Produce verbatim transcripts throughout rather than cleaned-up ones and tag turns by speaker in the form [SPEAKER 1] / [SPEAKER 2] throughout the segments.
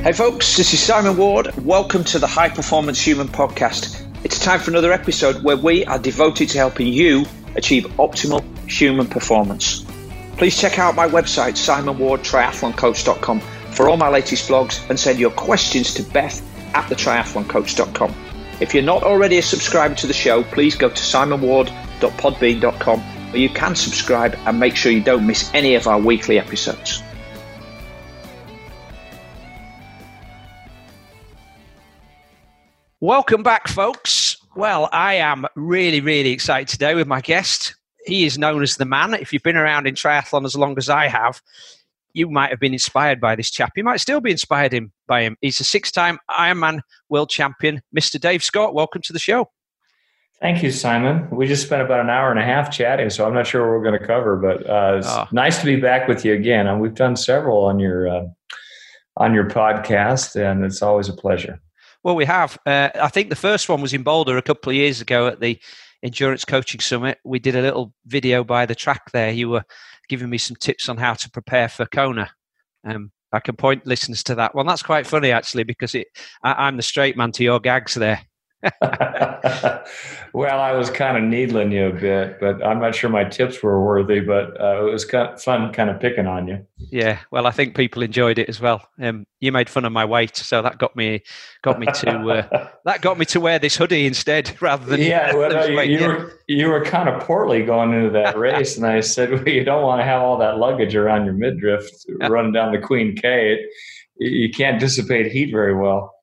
[SPEAKER 1] Hey folks, this is Simon Ward. Welcome to the High Performance Human Podcast. It's time for another episode where we are devoted to helping you achieve optimal human performance. Please check out my website, simon ward triathlon coach dot com, for all my latest vlogs, and send your questions to beth at the triathlon coach dot com. If you're not already a subscriber to the show, please go to simon ward dot podbean dot com where you can subscribe and make sure you don't miss any of our weekly episodes. Welcome back, folks. Well, I am really, really excited today with my guest. He is known as the man. If you've been around in triathlon as long as I have, you might have been inspired by this chap. You might still be inspired him, by him. He's a six-time Ironman world champion, Mister Dave Scott. Welcome to the show.
[SPEAKER 2] Thank you, Simon. We just spent about an hour and a half chatting, so I'm not sure what we're going to cover, but uh, it's oh. nice to be back with you again. And we've done several on your uh, on your podcast, and it's always a pleasure.
[SPEAKER 1] Well, we have. Uh, I think the first one was in Boulder a couple of years ago at the Endurance Coaching Summit. We did a little video by the track there. You were giving me some tips on how to prepare for Kona. Um, I can point listeners to that one. That's quite funny, actually, because it, I, I'm the straight man to your gags there.
[SPEAKER 2] Well, I was kind of needling you a bit, but I'm not sure my tips were worthy, but uh, it was kind of fun kind of picking on you.
[SPEAKER 1] Yeah, well, I think people enjoyed it as well. Um, you made fun of my weight, so that got me got me to uh, that got me to wear this hoodie instead rather than
[SPEAKER 2] yeah. Well, no, you, you yeah. were you were kind of portly going into that race, and I said, well, you don't want to have all that luggage around your midriff running down the Queen K. It, you can't dissipate heat very well.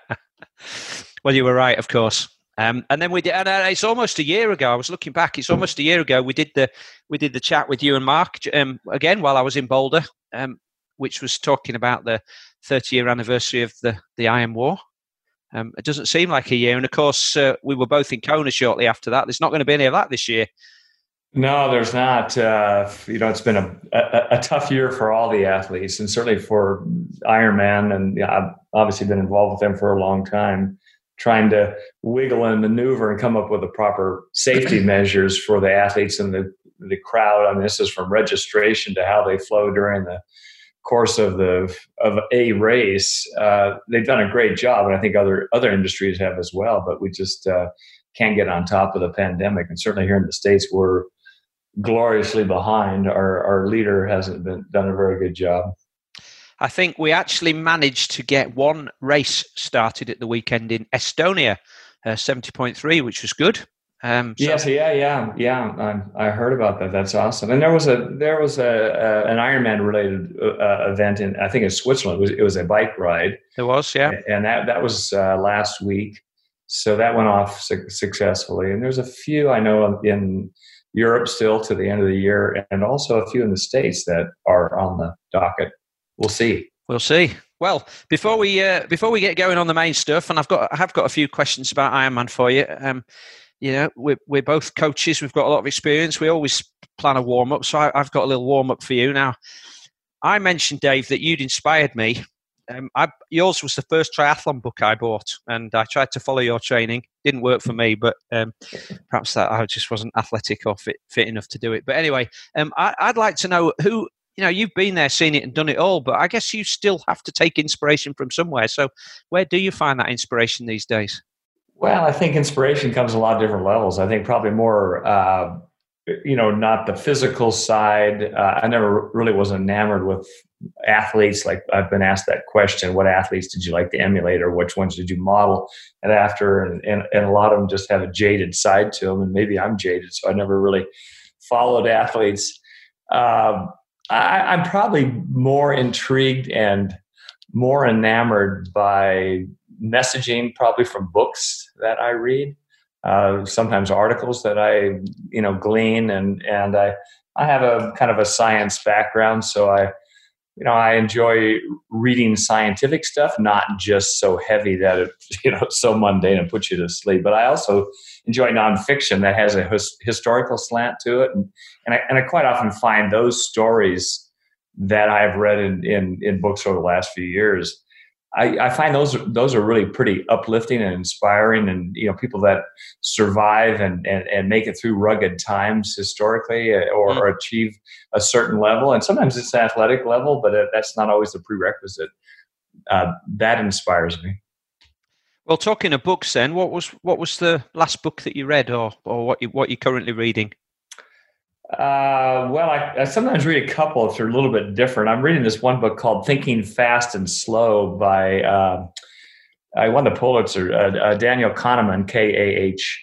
[SPEAKER 1] Well, you were right, of course. Um, and then we did, and uh, it's almost a year ago. I was looking back. It's almost a year ago. We did the we did the chat with you and Mark um, again while I was in Boulder, um, which was talking about the thirty year anniversary of the the Iron War. Um, it doesn't seem like a year, and of course uh, we were both in Kona shortly after that. There's not going to be any of that this year.
[SPEAKER 2] No, there's not. Uh, you know, it's been a, a, a tough year for all the athletes, and certainly for Ironman. And yeah, I've obviously been involved with them for a long time, trying to wiggle and maneuver and come up with the proper safety measures for the athletes and the, the crowd. I mean, this is from registration to how they flow during the course of the of a race. Uh, they've done a great job, and I think other other industries have as well. But we just uh, can't get on top of the pandemic, and certainly here in the States, we're gloriously behind. Our our leader hasn't been done a very good job.
[SPEAKER 1] I think we actually managed to get one race started at the weekend in Estonia, uh, seventy point three, which was good. Um,
[SPEAKER 2] so. Yes, yeah, yeah, yeah. I, I heard about that. That's awesome. And there was a there was a, a an Ironman related uh, event in I think in Switzerland. It was, it was a bike ride.
[SPEAKER 1] There was, yeah,
[SPEAKER 2] and that that was uh, last week. So that went off su- successfully. And there's a few I know in Europe still to the end of the year, and also a few in the States that are on the docket. We'll see.
[SPEAKER 1] We'll see. Well, before we uh, before we get going on the main stuff, and I've got I have got a few questions about Ironman for you. Um, you know, we're we're both coaches. We've got a lot of experience. We always plan a warm up, so I, I've got a little warm up for you now. I mentioned, Dave, that you'd inspired me. Um, I, yours was the first triathlon book I bought, and I tried to follow your training. Didn't work for me, but um, perhaps that I just wasn't athletic or fit, fit enough to do it. But anyway, um, I, I'd like to know who. You know, you've been there, seen it and done it all, but I guess you still have to take inspiration from somewhere. So where do you find that inspiration these days?
[SPEAKER 2] Well, I think inspiration comes a lot of different levels. I think probably more, uh, you know, not the physical side. Uh, I never really was enamored with athletes. Like I've been asked that question, what athletes did you like to emulate or which ones did you model and after? And, and, and a lot of them just have a jaded side to them. And maybe I'm jaded, so I never really followed athletes. Um, I, I'm probably more intrigued and more enamored by messaging, probably from books that I read, uh, sometimes articles that I, you know, glean, and and I I have a kind of a science background, so I, you know, I enjoy reading scientific stuff, not just so heavy that it, you know, it's so mundane and puts you to sleep. But I also enjoy nonfiction that has a his, historical slant to it, and and I, and I quite often find those stories that I've read in, in, in books over the last few years, I, I find those those are really pretty uplifting and inspiring, and you know, people that survive and and, and make it through rugged times historically, or, mm. or achieve a certain level, and sometimes it's an athletic level, but that's not always the prerequisite. uh, that inspires me.
[SPEAKER 1] Well, talking of books, then, what was what was the last book that you read, or or what you what you're currently reading?
[SPEAKER 2] Uh, well, I, I sometimes read a couple if they're a little bit different. I'm reading this one book called Thinking Fast and Slow by, uh, I won the Pulitzer, uh, uh, Daniel Kahneman, K A H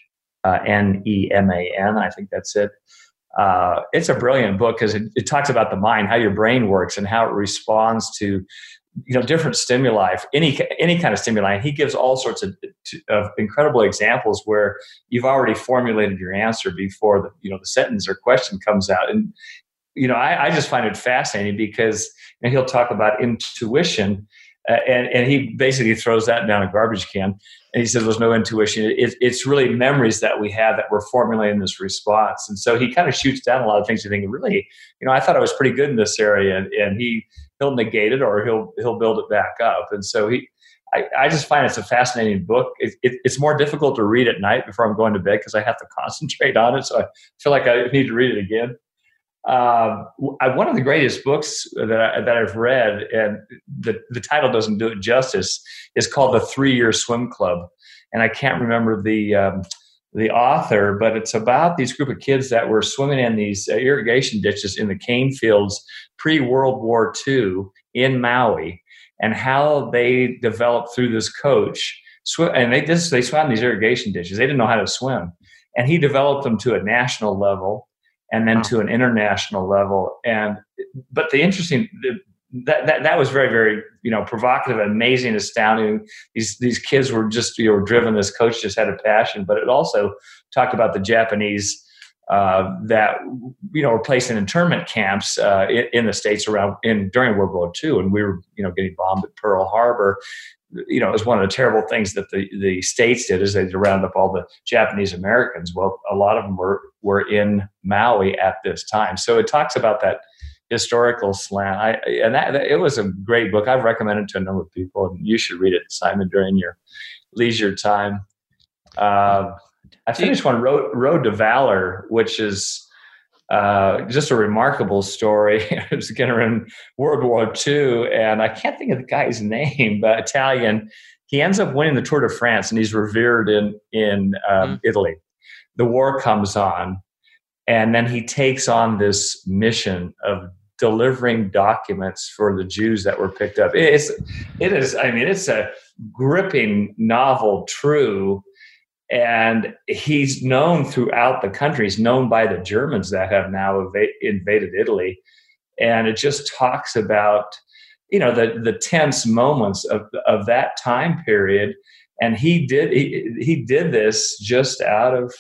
[SPEAKER 2] N E M A N. I think that's it. Uh, it's a brilliant book because it, it talks about the mind, how your brain works and how it responds to, you know, different stimuli, any any kind of stimuli. And he gives all sorts of, of incredible examples where you've already formulated your answer before the you know the sentence or question comes out. And you know, I, I just find it fascinating because you know, he'll talk about intuition, uh, and and he basically throws that down a garbage can. And he says there's no intuition. It, it's really memories that we have that we're formulating this response. And so he kind of shoots down a lot of things. You think, really, you know, I thought I was pretty good in this area, and, and he. He'll negate it or he'll he'll build it back up. And so he, I, I just find it's a fascinating book. It, it, it's more difficult to read at night before I'm going to bed because I have to concentrate on it. So I feel like I need to read it again. Um, I, one of the greatest books that I, that I've read, and the the title doesn't do it justice, is called The Three-Year Swim Club, and I can't remember the. Um, the author, but it's about these group of kids that were swimming in these uh, irrigation ditches in the cane fields pre-World War Two in Maui, and how they developed through this coach. Sw- and they just they swam these irrigation ditches. They didn't know how to swim, and he developed them to a national level, and then wow. to an international level. And but the interesting. The, That, that that was very, very, you know, provocative, amazing, astounding. These these kids were just, you know, driven. This coach just had a passion, but it also talked about the Japanese uh, that, you know, were placed in internment camps uh, in, in the States around in during World War Two, and we were, you know, getting bombed at Pearl Harbor. You know, it was one of the terrible things that the, the States did is they round up all the Japanese Americans. Well, a lot of them were were in Maui at this time. So it talks about that historical slant. I, and that, that it was a great book. I've recommended it to a number of people, and you should read it, Simon, during your leisure time. Uh, I finished one, Road, Road to Valor, which is uh, just a remarkable story. It was again in World War Two, and I can't think of the guy's name, but Italian. He ends up winning the Tour de France, and he's revered in in um, mm. Italy. The war comes on, and then he takes on this mission of delivering documents for the Jews that were picked up. It's, it is, I mean, it's a gripping novel, true. And he's known throughout the country. He's known by the Germans that have now eva- invaded Italy. And it just talks about, you know, the, the tense moments of, of that time period. And he did, he, he did this just out of,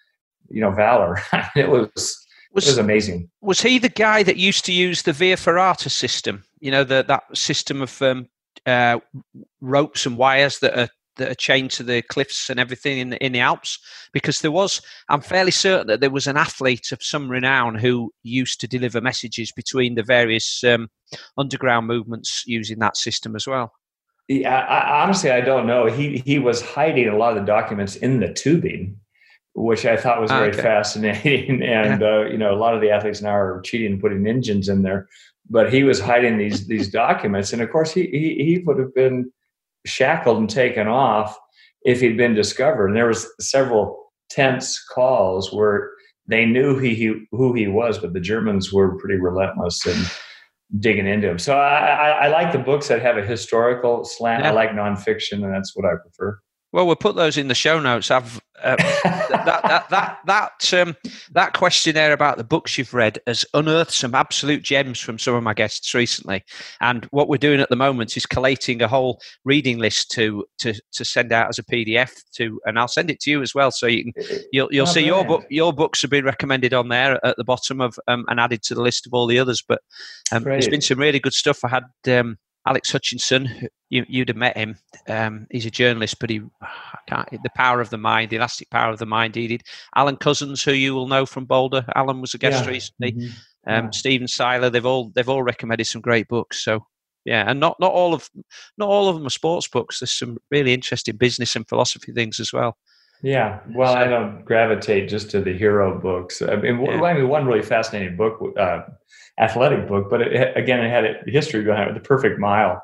[SPEAKER 2] you know, valor. It was, Was, it was amazing.
[SPEAKER 1] Was he the guy that used to use the Via Ferrata system? You know, the, that system of um, uh, ropes and wires that are that are chained to the cliffs and everything in the, in the Alps? Because there was, I'm fairly certain that there was an athlete of some renown who used to deliver messages between the various um, underground movements using that system as well.
[SPEAKER 2] Yeah, I, honestly, I don't know. He he was hiding a lot of the documents in the tubing, which I thought was very okay. fascinating. And, yeah. uh, you know, a lot of the athletes now are cheating and putting engines in there, but he was hiding these, these documents. And of course he, he, he would have been shackled and taken off if he'd been discovered. And there was several tense calls where they knew he, he who he was, but the Germans were pretty relentless in digging into him. So I, I, I like the books that have a historical slant. Yeah. I like nonfiction, and that's what I prefer.
[SPEAKER 1] Well, we'll put those in the show notes. I've uh, that that that that um, that questionnaire about the books you've read has unearthed some absolute gems from some of my guests recently. And what we're doing at the moment is collating a whole reading list to to to send out as a P D F to, and I'll send it to you as well, so you can you'll you'll oh, see man. your book your books have been recommended on there at the bottom of um, and added to the list of all the others. But um, there's been some really good stuff. I had. Um, Alex Hutchinson, you, you'd have met him. Um, he's a journalist, but he I can't, the power of the mind, the elastic power of the mind he did. Alan Cousins, who you will know from Boulder. Alan was a guest yeah. recently. Mm-hmm. Um, yeah. Stephen Seiler, they've all they've all recommended some great books. So yeah, and not, not all of not all of them are sports books. There's some really interesting business and philosophy things as well.
[SPEAKER 2] Yeah, well, so, I don't gravitate just to the hero books. I mean, yeah. I mean one really fascinating book. Uh, athletic book, but it, again, it had a history behind it, The Perfect Mile.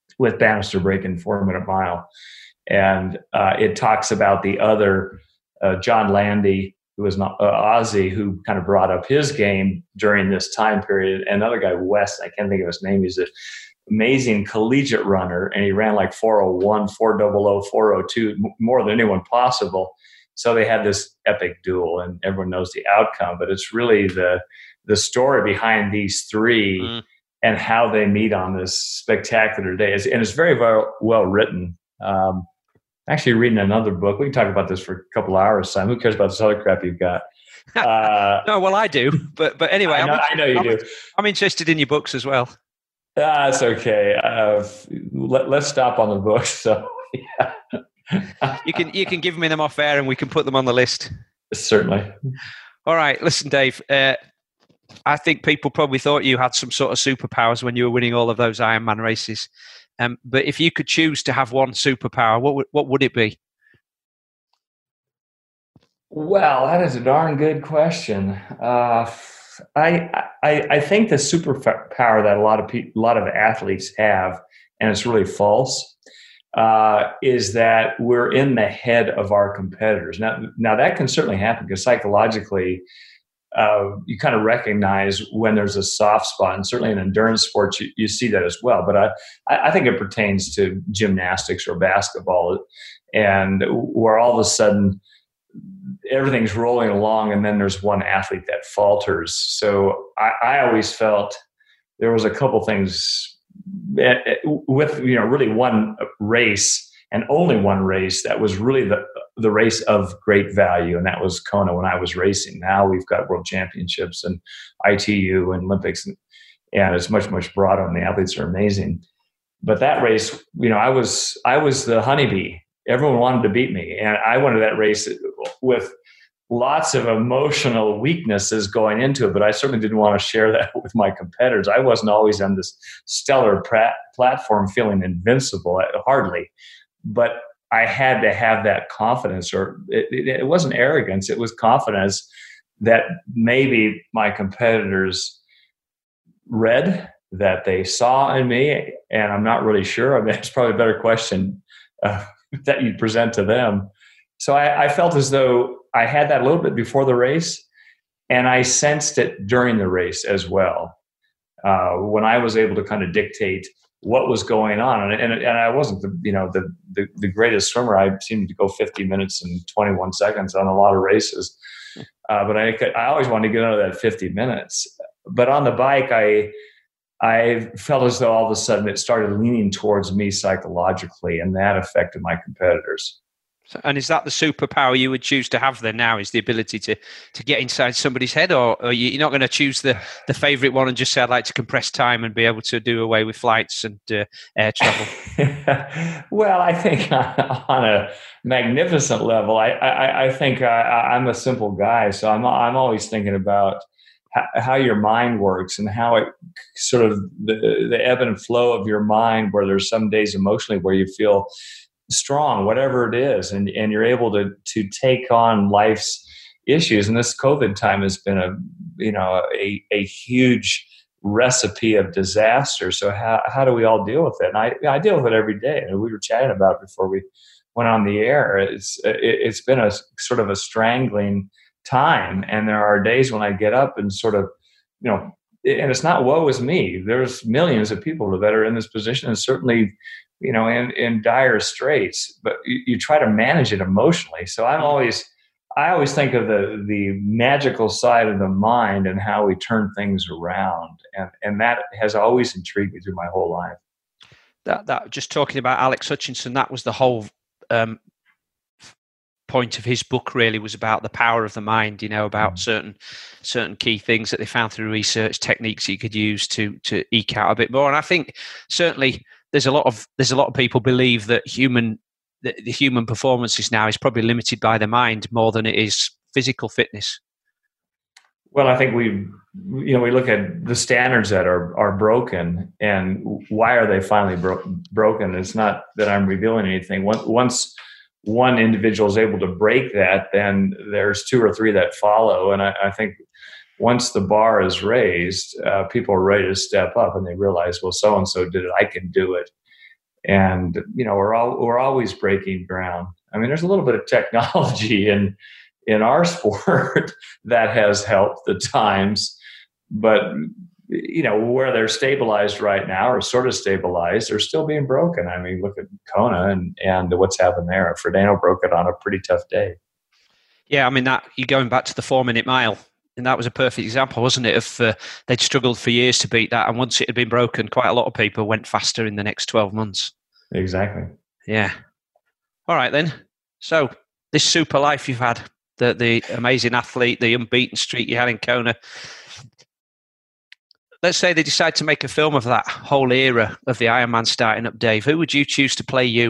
[SPEAKER 2] with Bannister breaking four minute mile. And uh, it talks about the other, uh, John Landy, who was not uh, Aussie, who kind of brought up his game during this time period. And another guy, Wes, I can't think of his name. He's an amazing collegiate runner, and he ran like four oh one, four hundred, four oh two, more than anyone possible. So they had this epic duel, and everyone knows the outcome. But it's really the the story behind these three mm. and how they meet on this spectacular day. And it's very well, well written. Um, actually reading another book. We can talk about this for a couple of hours, Simon. Who cares about this other crap you've got?
[SPEAKER 1] Uh, no, well, I do. But but anyway,
[SPEAKER 2] I know, I know you
[SPEAKER 1] I'm,
[SPEAKER 2] do.
[SPEAKER 1] I'm interested in your books as well.
[SPEAKER 2] That's uh, okay. Uh, let, let's stop on the books. So yeah.
[SPEAKER 1] you can you can give me them off air, and we can put them on the list.
[SPEAKER 2] Certainly.
[SPEAKER 1] All right. Listen, Dave. Uh, I think people probably thought you had some sort of superpowers when you were winning all of those Ironman races. Um, but if you could choose to have one superpower, what would what would it be?
[SPEAKER 2] Well, that is a darn good question. Uh, I, I I think the superpower that a lot of people, a lot of athletes have, and it's really false, uh, is that we're in the head of our competitors. Now, now that can certainly happen because psychologically, uh, you kind of recognize when there's a soft spot, and certainly in endurance sports, you, you see that as well. But I I think it pertains to gymnastics or basketball, and where all of a sudden everything's rolling along, and then there's one athlete that falters. So I, I always felt there was a couple things with, you know, really one race and only one race that was really the the race of great value, and that was Kona when I was racing. Now we've got world championships and I T U and Olympics, and, and it's much, much broader, and the athletes are amazing. But that race, you know, I was I was the honeybee. Everyone wanted to beat me, and I wanted that race with lots of emotional weaknesses going into it, but I certainly didn't want to share that with my competitors. I wasn't always on this stellar pra- platform feeling invincible, hardly. But I had to have that confidence, or it, it, it wasn't arrogance, it was confidence that maybe my competitors read, that they saw in me, and I'm not really sure. I mean, it's probably a better question uh, that you'd present to them. So I, I felt as though I had that a little bit before the race, and I sensed it during the race as well. Uh, when I was able to kind of dictate what was going on, and, and, and I wasn't the you know the, the the greatest swimmer. I seemed to go fifty minutes and twenty-one seconds on a lot of races, uh, but I could, I always wanted to get under that fifty minutes. But on the bike, I I felt as though all of a sudden it started leaning towards me psychologically, and that affected my competitors.
[SPEAKER 1] So, and is that the superpower you would choose to have then now, is the ability to, to get inside somebody's head, or, or you're not going to choose the, the favorite one and just say, I'd like to compress time and be able to do away with flights and uh, air travel?
[SPEAKER 2] Well, I think on a magnificent level, I, I, I think I, I'm a simple guy. So I'm, I'm always thinking about how your mind works and how it sort of the, the ebb and flow of your mind, where there's some days emotionally where you feel strong, whatever it is, and, and you're able to to take on life's issues. And this COVID time has been a you know a, a huge recipe of disaster. So how how do we all deal with it? And I I deal with it every day. And we were chatting about it before we went on the air. It's it, it's been a sort of a strangling time, and there are days when I get up and sort of you know, and it's not woe is me. There's millions of people that are in this position, and certainly, you know, in, in dire straits, but you, you try to manage it emotionally. So I'm always, I always think of the the magical side of the mind and how we turn things around. And, and that has always intrigued me through my whole life.
[SPEAKER 1] That, that just talking about Alex Hutchinson, that was the whole um, point of his book, really, was about the power of the mind, you know, about mm. certain certain key things that they found through research, techniques you could use to to eke out a bit more. And I think certainly there's a lot of there's a lot of people believe that human the, the human performances now is probably limited by the mind more than it is physical fitness.
[SPEAKER 2] Well, I think we you know we look at the standards that are are broken, and why are they finally bro- broken? It's not that I'm revealing anything. Once one individual is able to break that, then there's two or three that follow. And I, I think once the bar is raised, uh, people are ready to step up, and they realize, well, so-and-so did it, I can do it. and you know we're all we're always breaking ground. I mean, there's a little bit of technology in in our sport that has helped at times, but you know where they're stabilized right now, or sort of stabilized, they're still being broken. I mean, look at Kona and and what's happened there. Frodeno broke it on a pretty tough day.
[SPEAKER 1] Yeah, I mean, that you're going back to the four-minute mile, and that was a perfect example, wasn't it? Of uh, they'd struggled for years to beat that, and once it had been broken, quite a lot of people went faster in the next twelve months.
[SPEAKER 2] Exactly.
[SPEAKER 1] Yeah. All right, then. So this super life you've had, the the amazing athlete, the unbeaten streak you had in Kona. Let's say they decide to make a film of that whole era of the Ironman starting up, Dave. Who would you choose to play you?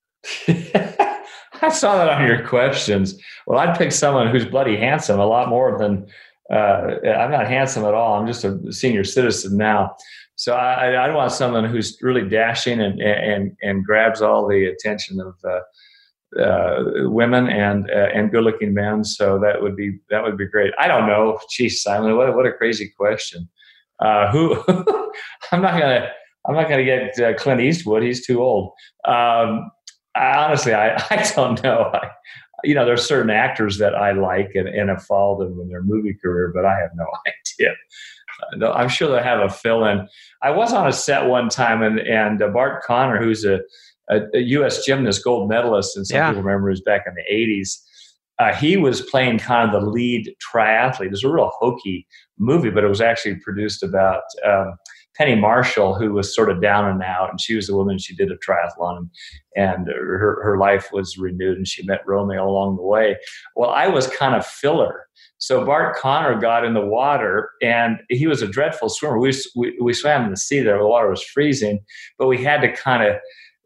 [SPEAKER 2] I saw that on your questions. Well, I'd pick someone who's bloody handsome, a lot more than uh, I'm not handsome at all. I'm just a senior citizen now. So I, I want someone who's really dashing and and and grabs all the attention of uh, uh, women and uh, and good-looking men. So that would be that would be great. I don't know. Geez, Simon, what what a crazy question. Uh, who? I'm not gonna I'm not gonna get uh, Clint Eastwood. He's too old. Um, I, honestly, I, I don't know. I, you know, there's certain actors that I like and, and have followed them in their movie career, but I have no idea. Uh, I'm sure they'll have a fill-in. I was on a set one time, and and uh, Bart Conner, who's a, a, a U S gymnast, gold medalist, and some
[SPEAKER 1] yeah.
[SPEAKER 2] people remember he was back in the eighties. Uh, he was playing kind of the lead triathlete. It was a real hokey movie, but it was actually produced about um, Penny Marshall, who was sort of down and out, and she was a woman. She did a triathlon, and her her life was renewed, and she met Romeo along the way. Well, I was kind of filler. So Bart Conner got in the water, and he was a dreadful swimmer. We we, we swam in the sea there. The water was freezing, but we had to kind of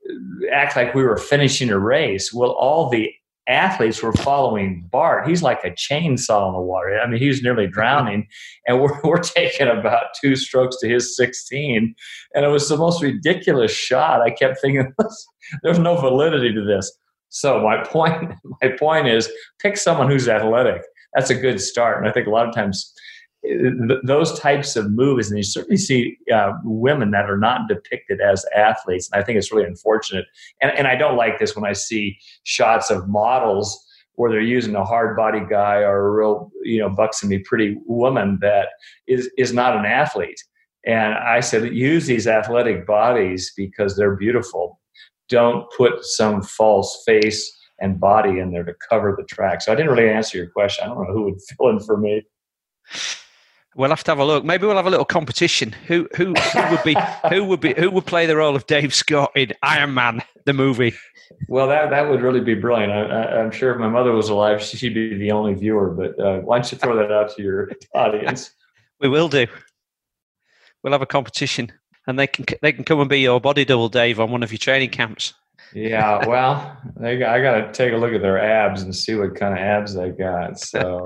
[SPEAKER 2] act like we were finishing a race. Well, all the athletes were following Bart. He's like a chainsaw in the water. I mean, he was nearly drowning, and we're we're taking about two strokes to his sixteen, and it was the most ridiculous shot. I kept thinking, there's no validity to this. So my point, my point is, pick someone who's athletic. That's a good start, and I think a lot of times th- those types of movies, and you certainly see uh, women that are not depicted as athletes, and I think it's really unfortunate. And, and I don't like this when I see shots of models where they're using a hard body guy or a real, you know, buxomy, pretty woman that is is not an athlete. And I said, use these athletic bodies because they're beautiful. Don't put some false face and body in there to cover the track. So I didn't really answer your question. I don't know who would fill in for me.
[SPEAKER 1] We'll have to have a look. Maybe we'll have a little competition. Who who, who would be who would be who would play the role of Dave Scott in Iron Man the movie?
[SPEAKER 2] Well, that that would really be brilliant. I, I, I'm sure if my mother was alive, she'd be the only viewer. But uh, why don't you throw that out to your audience?
[SPEAKER 1] We will do. We'll have a competition, and they can they can come and be your body double, Dave, on one of your training camps.
[SPEAKER 2] Yeah, well, they got, I got to take a look at their abs and see what kind of abs they got. So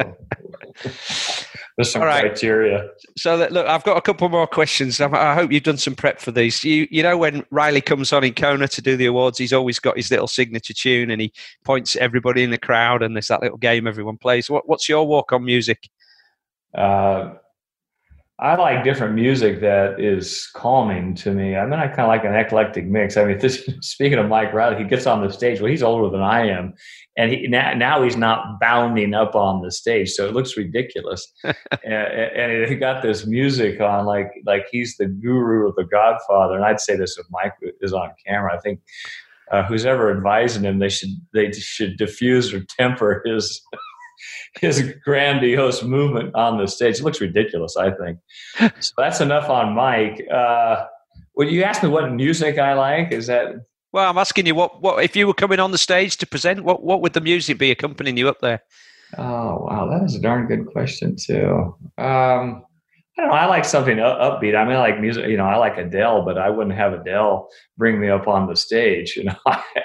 [SPEAKER 2] there's some right. criteria.
[SPEAKER 1] So that, look, I've got a couple more questions. I, I hope you've done some prep for these. You you know, when Riley comes on in Kona to do the awards, he's always got his little signature tune, and he points at everybody in the crowd, and there's that little game everyone plays. What what's your walk-on music?
[SPEAKER 2] Uh, I like different music that is calming to me. I mean, I kind of like an eclectic mix. I mean, this, speaking of Mike Riley, he gets on the stage. Well, he's older than I am, and he, now, now he's not bounding up on the stage, so it looks ridiculous. and, and he got this music on, like like he's the guru of the Godfather. And I'd say this if Mike is on camera. I think uh, who's ever advising him, they should they should diffuse or temper his. his grandiose movement on the stage. It looks ridiculous, I think. So that's enough on Mike. Uh, when you ask me what music I like, is that...
[SPEAKER 1] Well, I'm asking you, what, what if you were coming on the stage to present, what, what would the music be accompanying you up there?
[SPEAKER 2] Oh, wow, that is a darn good question, too. Um, I don't know, I like something upbeat. I mean, I like music, you know, I like Adele, but I wouldn't have Adele bring me up on the stage, you know.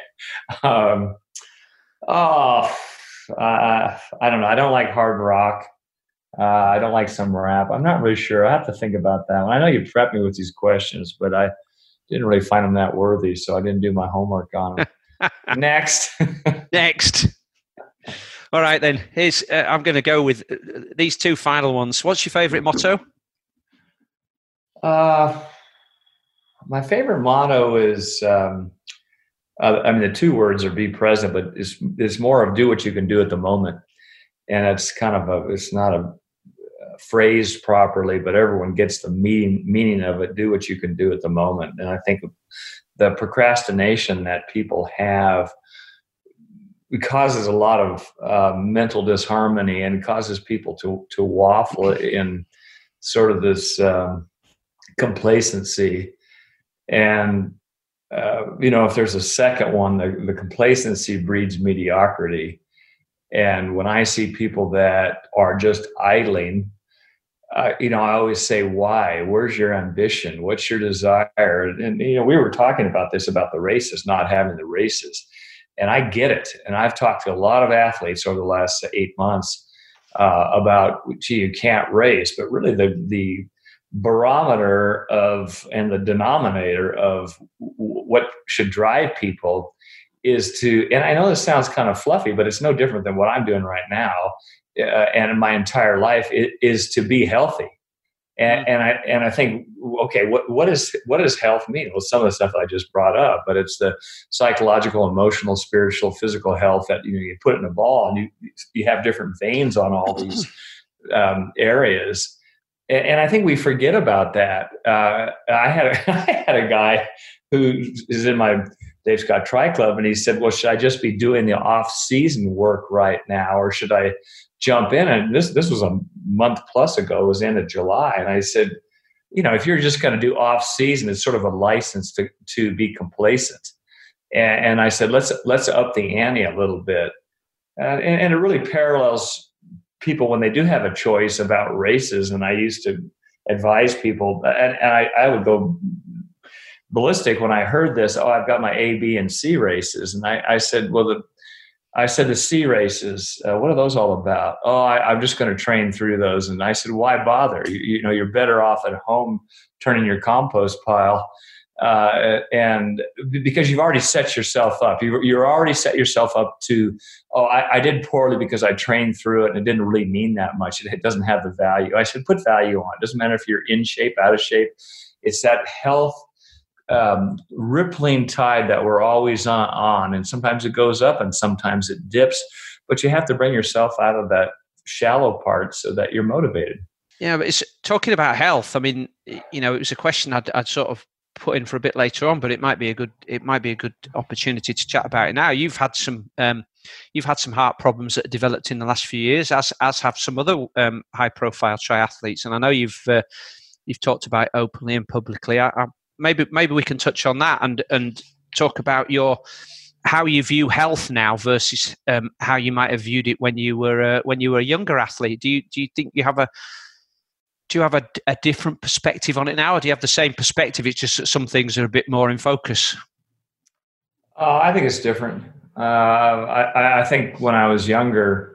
[SPEAKER 2] um, oh... Uh, I don't know. I don't like hard rock. Uh, I don't like some rap. I'm not really sure. I have to think about that one. I know you prepped me with these questions, but I didn't really find them that worthy, so I didn't do my homework on them. Next.
[SPEAKER 1] Next. All right, then. Here's. Uh, I'm going to go with uh, these two final ones. What's your favorite motto?
[SPEAKER 2] Uh, my favorite motto is um, Uh, I mean, the two words are be present, but it's, it's more of do what you can do at the moment. And it's kind of a, it's not a, a phrased properly, but everyone gets the meaning, meaning of it. Do what you can do at the moment. And I think the procrastination that people have, it causes a lot of uh, mental disharmony and causes people to, to waffle in sort of this um, complacency. And Uh, you know, if there's a second one, the, the complacency breeds mediocrity. And when I see people that are just idling, uh, you know, I always say, why? Where's your ambition? What's your desire? And, you know, we were talking about this, about the races, not having the races. And I get it. And I've talked to a lot of athletes over the last eight months uh, about, gee, you can't race. But really the, the, barometer of and the denominator of what should drive people is to, and I know this sounds kind of fluffy, but it's no different than what I'm doing right now uh, and in my entire life, it is to be healthy. And, and I and I think, okay, what what is what does health mean? Well, some of the stuff I just brought up, but it's the psychological, emotional, spiritual, physical health that you know, you put in a ball, and you you have different veins on all these um, areas. And I think we forget about that. Uh, I had a, I had a guy who is in my Dave Scott Tri Club, and he said, "Well, should I just be doing the off-season work right now, or should I jump in?" And this this was a month plus ago. It was end of July, and I said, "You know, if you're just going to do off-season, it's sort of a license to to be complacent." And, and I said, "Let's let's up the ante a little bit," uh, and, and it really parallels people when they do have a choice about races. And I used to advise people, and, and I, I would go ballistic when I heard this. Oh, I've got my A, B, and C races. And I, I said, well, the, I said, the C races, uh, what are those all about? Oh, I, I'm just going to train through those. And I said, why bother? You, you know, you're better off at home turning your compost pile. Uh, and because you've already set yourself up, you, you're already set yourself up to, oh, I, I did poorly because I trained through it and it didn't really mean that much. It, it doesn't have the value. I should put value on it. Doesn't matter if you're in shape, out of shape. It's that health um, rippling tide that we're always on, on. And sometimes it goes up and sometimes it dips, but you have to bring yourself out of that shallow part so that you're motivated.
[SPEAKER 1] Yeah, but it's talking about health. I mean, you know, it was a question I'd, I'd sort of put in for a bit later on, but it might be a good it might be a good opportunity to chat about it now. You've had some um, you've had some heart problems that developed in the last few years, as as have some other um, high profile triathletes, and I know you've uh, you've talked about it openly and publicly. I, I, maybe maybe we can touch on that and and talk about your how you view health now versus um, how you might have viewed it when you were uh, when you were a younger athlete. Do you do you think you have a Do you have a, a different perspective on it now, or do you have the same perspective? It's just that some things are a bit more in focus.
[SPEAKER 2] Uh, I think it's different. Uh, I, I think when I was younger,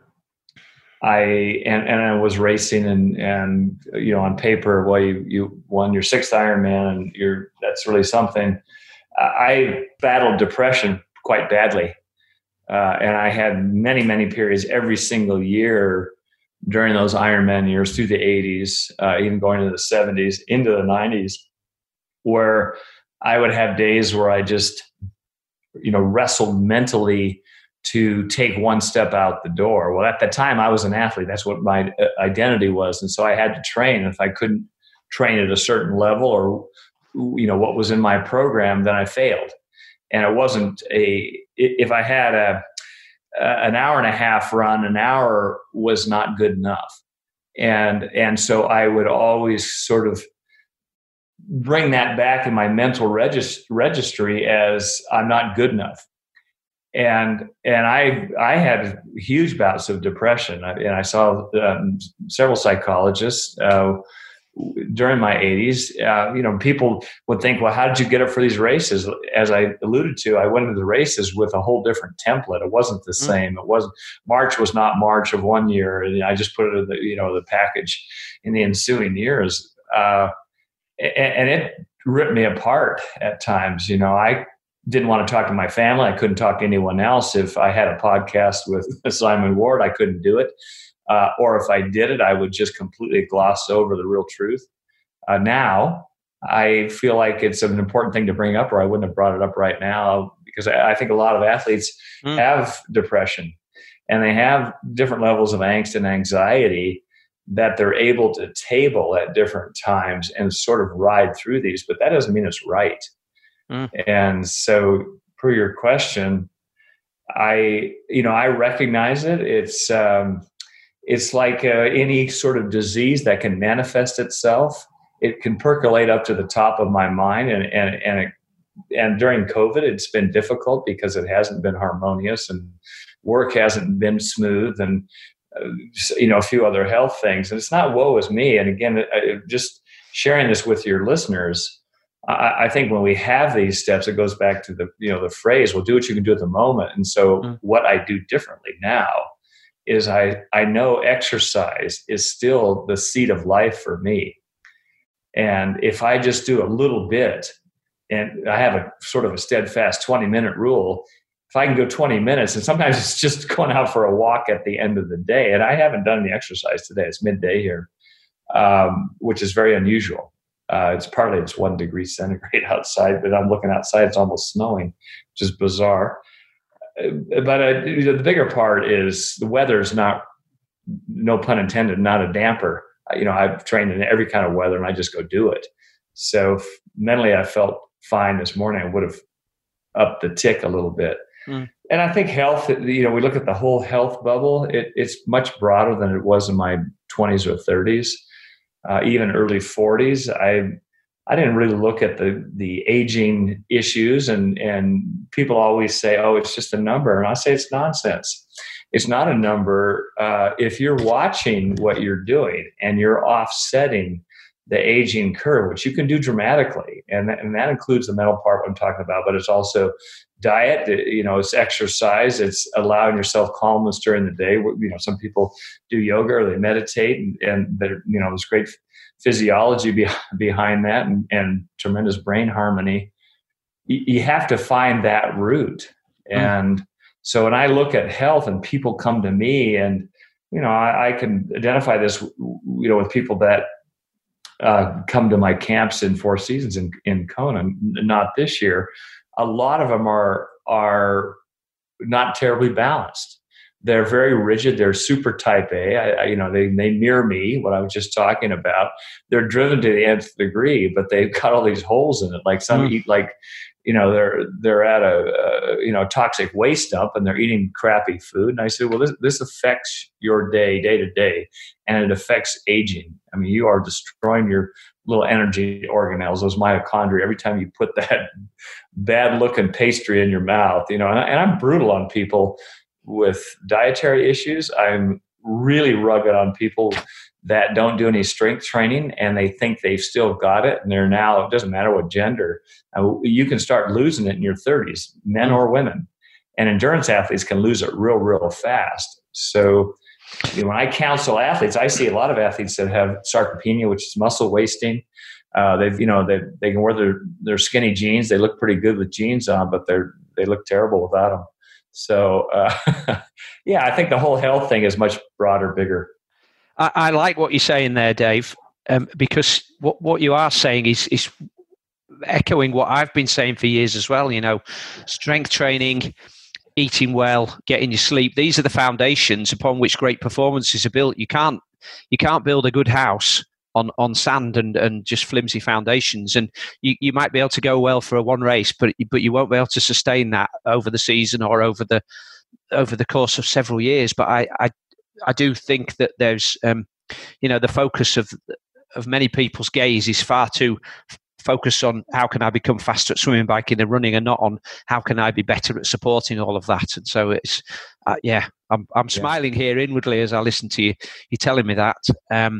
[SPEAKER 2] I and, and I was racing, and and you know, on paper, well, you you won your sixth Ironman, and you're that's really something. I battled depression quite badly, uh, and I had many many periods every single year during those Ironman years through the eighties, uh, even going into the seventies, into the nineties, where I would have days where I just, you know, wrestled mentally to take one step out the door. Well, at that time I was an athlete. That's what my identity was. And so I had to train. If I couldn't train at a certain level or, you know, what was in my program, then I failed. And it wasn't a, if I had a, Uh, an hour and a half run, an hour was not good enough. And, and so I would always sort of bring that back in my mental regist- registry as I'm not good enough. And, and I, I had huge bouts of depression, and I saw um, several psychologists, uh, during my eighties. Uh, you know, people would think, well, how did you get up for these races? As I alluded to, I went into the races with a whole different template. It wasn't the mm-hmm. same. It wasn't, March was not March of one year. And I just put it in the, you know, the package in the ensuing years. Uh, and, and it ripped me apart at times. You know, I didn't want to talk to my family. I couldn't talk to anyone else. If I had a podcast with Simon Ward, I couldn't do it. Uh, or if I did it, I would just completely gloss over the real truth. Uh, now, I feel like it's an important thing to bring up, or I wouldn't have brought it up right now, because I, I think a lot of athletes mm. have depression, and they have different levels of angst and anxiety that they're able to table at different times and sort of ride through these, but that doesn't mean it's right. Mm. And so per your question, I, you know, I recognize it. It's, um, it's like uh, any sort of disease that can manifest itself. It can percolate up to the top of my mind, and, and, and, it, and during COVID, it's been difficult because it hasn't been harmonious and work hasn't been smooth, and uh, you know, a few other health things. And it's not woe is me. And again, I, just sharing this with your listeners, I, I think when we have these steps, it goes back to the, you know, the phrase, well, do what you can do at the moment. And so mm. what I do differently now is I, I know exercise is still the seed of life for me. And if I just do a little bit, and I have a sort of a steadfast twenty minute rule, if I can go twenty minutes, and sometimes it's just going out for a walk at the end of the day, and I haven't done any exercise today. It's midday here, um, which is very unusual. Uh, it's partly it's one degree centigrade outside, but I'm looking outside, it's almost snowing, which is bizarre. But uh, the bigger part is the weather is not, no pun intended, not a damper. You know, I've trained in every kind of weather, and I just go do it. So mentally, I felt fine this morning. I would have upped the tick a little bit. Mm. And I think health, you know, we look at the whole health bubble. It, it's much broader than it was in my twenties or thirties, uh, even early forties. I I didn't really look at the the aging issues, and and people always say, oh, it's just a number. And I say it's nonsense. It's not a number. Uh, if you're watching what you're doing and you're offsetting the aging curve, which you can do dramatically, and that, and that includes the mental part I'm talking about, but it's also diet, you know, it's exercise, it's allowing yourself calmness during the day. You know, some people do yoga or they meditate, and, and you know, there's great physiology be, behind that, and, and tremendous brain harmony. You, you have to find that root. Mm. And so when I look at health and people come to me, and, you know, I, I can identify this, you know, with people that uh, come to my camps in Four Seasons in, in Kona, not this year. A lot of them are, are not terribly balanced. They're very rigid. They're super type A. I, I, you know, they, they mirror me, what I was just talking about. They're driven to the nth degree, but they've got all these holes in it. Like some mm. eat like, you know, they're, they're at a, a, you know, toxic waste dump, and they're eating crappy food. And I said, well, this, this affects your day, day to day, and it affects aging. I mean, you are destroying your little energy organelles, those mitochondria, every time you put that bad looking pastry in your mouth, you know, and, I, and I'm brutal on people with dietary issues. I'm really rugged on people that don't do any strength training, and they think they've still got it. And they're now, it doesn't matter what gender, uh, you can start losing it in your thirties, men or women. And endurance athletes can lose it real, real fast. So, you know, when I counsel athletes, I see a lot of athletes that have sarcopenia, which is muscle wasting. Uh, they've, you know, they they can wear their, their skinny jeans. They look pretty good with jeans on, but they're they look terrible without them. So, uh, yeah, I think the whole health thing is much broader, bigger.
[SPEAKER 1] I, I like what you're saying there, Dave, um, because what what you are saying is is echoing what I've been saying for years as well. You know, strength training, eating well, getting your sleep. These are the foundations upon which great performances are built. You can't you can't build a good house on, on sand and, and just flimsy foundations. And you, you might be able to go well for a one race, but but you won't be able to sustain that over the season or over the over the course of several years. But I I, I do think that there's um, you know, the focus of of many people's gaze is far too focus on how can I become faster at swimming, biking and running, and not on how can I be better at supporting all of that. And so it's, uh, yeah, I'm I'm smiling yeah. here inwardly as I listen to you. You're telling me that. Um,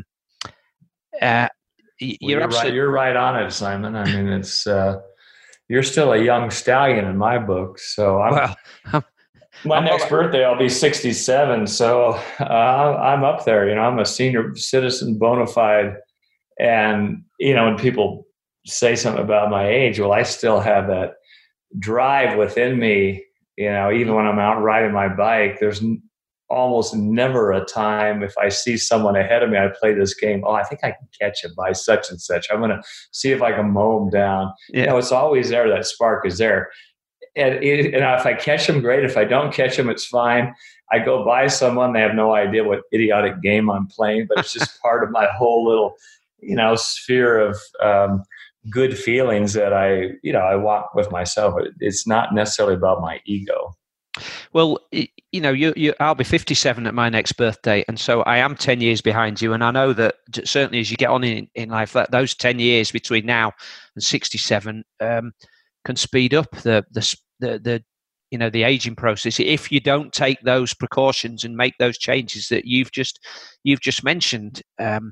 [SPEAKER 1] uh, you're,
[SPEAKER 2] well, you're right. You're right on it, Simon. I mean, it's uh, you're still a young stallion in my book. So I'm, well, I'm, my I'm next all, birthday, I'll be sixty-seven. So uh, I'm up there. You know, I'm a senior citizen, bona fide, and you know, when people say something about my age, well, I still have that drive within me. You know, even when I'm out riding my bike, there's n- almost never a time if I see someone ahead of me, I play this game. Oh, I think I can catch him by such and such. I'm going to see if I can mow him down. Yeah. You know, it's always there. That spark is there. and, it, and if I catch them, great. If I don't catch them, it's fine. I go by someone, they have no idea what idiotic game I'm playing, but it's just part of my whole little, you know, sphere of um, good feelings that I, you know, I walk with myself. It's not necessarily about my ego.
[SPEAKER 1] Well, you know, you, you, I'll be fifty-seven at my next birthday, and so I am ten years behind you. And I know that certainly as you get on in, in life, that those ten years between now and sixty-seven um, can speed up the, the the the you know the aging process if you don't take those precautions and make those changes that you've just you've just mentioned. Um,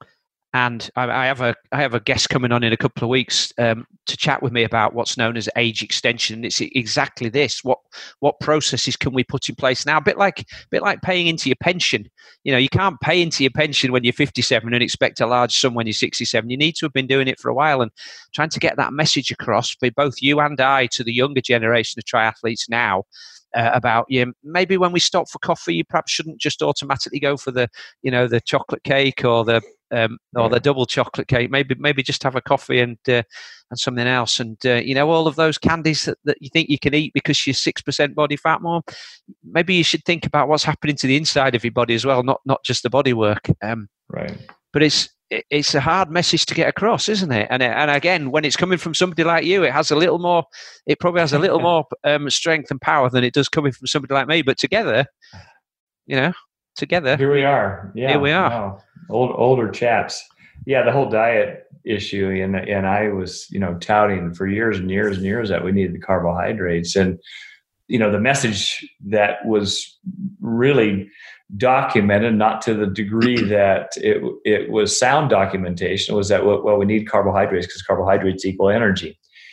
[SPEAKER 1] And I, I have a I have a guest coming on in a couple of weeks um, to chat with me about what's known as age extension. It's exactly this: what what processes can we put in place now? A bit like a bit like paying into your pension. You know, you can't pay into your pension when you're fifty-seven and expect a large sum when you're sixty-seven. You need to have been doing it for a while, and trying to get that message across for both you and I to the younger generation of triathletes now. Uh, about you know, maybe when we stop for coffee, you perhaps shouldn't just automatically go for the you know the chocolate cake or the um, or yeah. the double chocolate cake. Maybe maybe just have a coffee and uh, and something else. And uh, you know all of those candies that, that you think you can eat because you're six percent body fat more. Maybe you should think about what's happening to the inside of your body as well, not not just the body work. Um,
[SPEAKER 2] right.
[SPEAKER 1] But it's it's a hard message to get across, isn't it? And and again, when it's coming from somebody like you, it has a little more. It probably has a little more um, strength and power than it does coming from somebody like me. But together, you know, together,
[SPEAKER 2] here we are. Yeah,
[SPEAKER 1] here we are.
[SPEAKER 2] Wow. Old older chaps. Yeah, the whole diet issue, and and I was you know touting for years and years and years that we needed the carbohydrates, and you know the message that was really documented, not to the degree that it it was sound documentation, was that well we need carbohydrates because carbohydrates equal energy.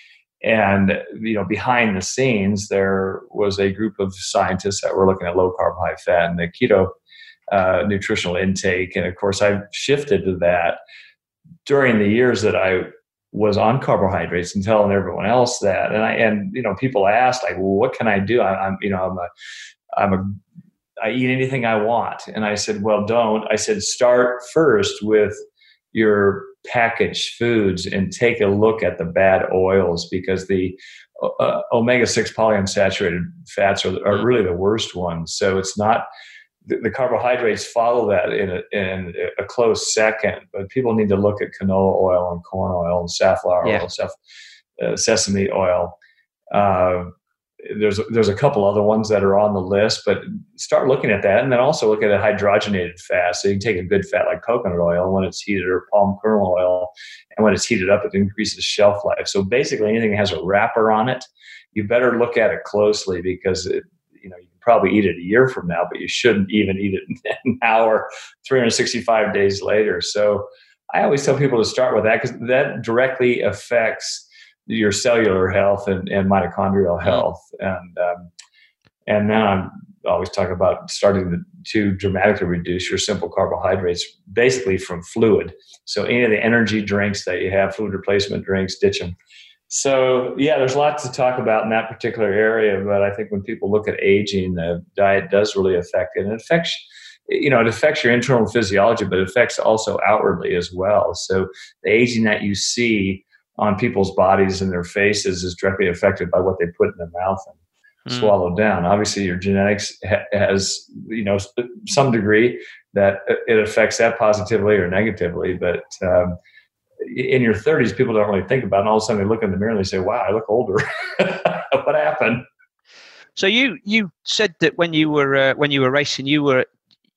[SPEAKER 2] And you know behind the scenes there was a group of scientists that were looking at low carb, high fat, and the keto uh, nutritional intake. And of course I've shifted to that during the years that I was on carbohydrates and telling everyone else that. And I and you know people asked like, well, what can I do? I, I'm you know I'm a I'm a I eat anything I want. And I said, well, don't. I said, start first with your packaged foods and take a look at the bad oils, because the uh, omega six polyunsaturated fats are, are really the worst ones. So it's not, the, the carbohydrates follow that in a, in a close second, but people need to look at canola oil and corn oil and safflower yeah. oil, saf, uh, sesame oil. Uh, There's there's a couple other ones that are on the list, but start looking at that, and then also look at a hydrogenated fat. So you can take a good fat like coconut oil when it's heated, or palm kernel oil, and when it's heated up, it increases shelf life. So basically, anything that has a wrapper on it, you better look at it closely, because it, you know you can probably eat it a year from now, but you shouldn't even eat it now or three hundred sixty-five days later. So I always tell people to start with that, because that directly affects your cellular health and, and mitochondrial health. And um, and then I'm always talking about starting to, to dramatically reduce your simple carbohydrates, basically from fluid. So any of the energy drinks that you have, fluid replacement drinks, ditch them. So yeah, there's lots to talk about in that particular area. But I think when people look at aging, the diet does really affect it. And it affects, you know, it affects your internal physiology, but it affects also outwardly as well. So the aging that you see on people's bodies and their faces is directly affected by what they put in their mouth and mm. swallow down. Obviously, your genetics ha- has, you know, some degree that it affects that positively or negatively. But um, in your thirties, people don't really think about it. And all of a sudden, they look in the mirror and they say, "Wow, I look older." What happened?
[SPEAKER 1] So you you said that when you were uh, when you were racing, you were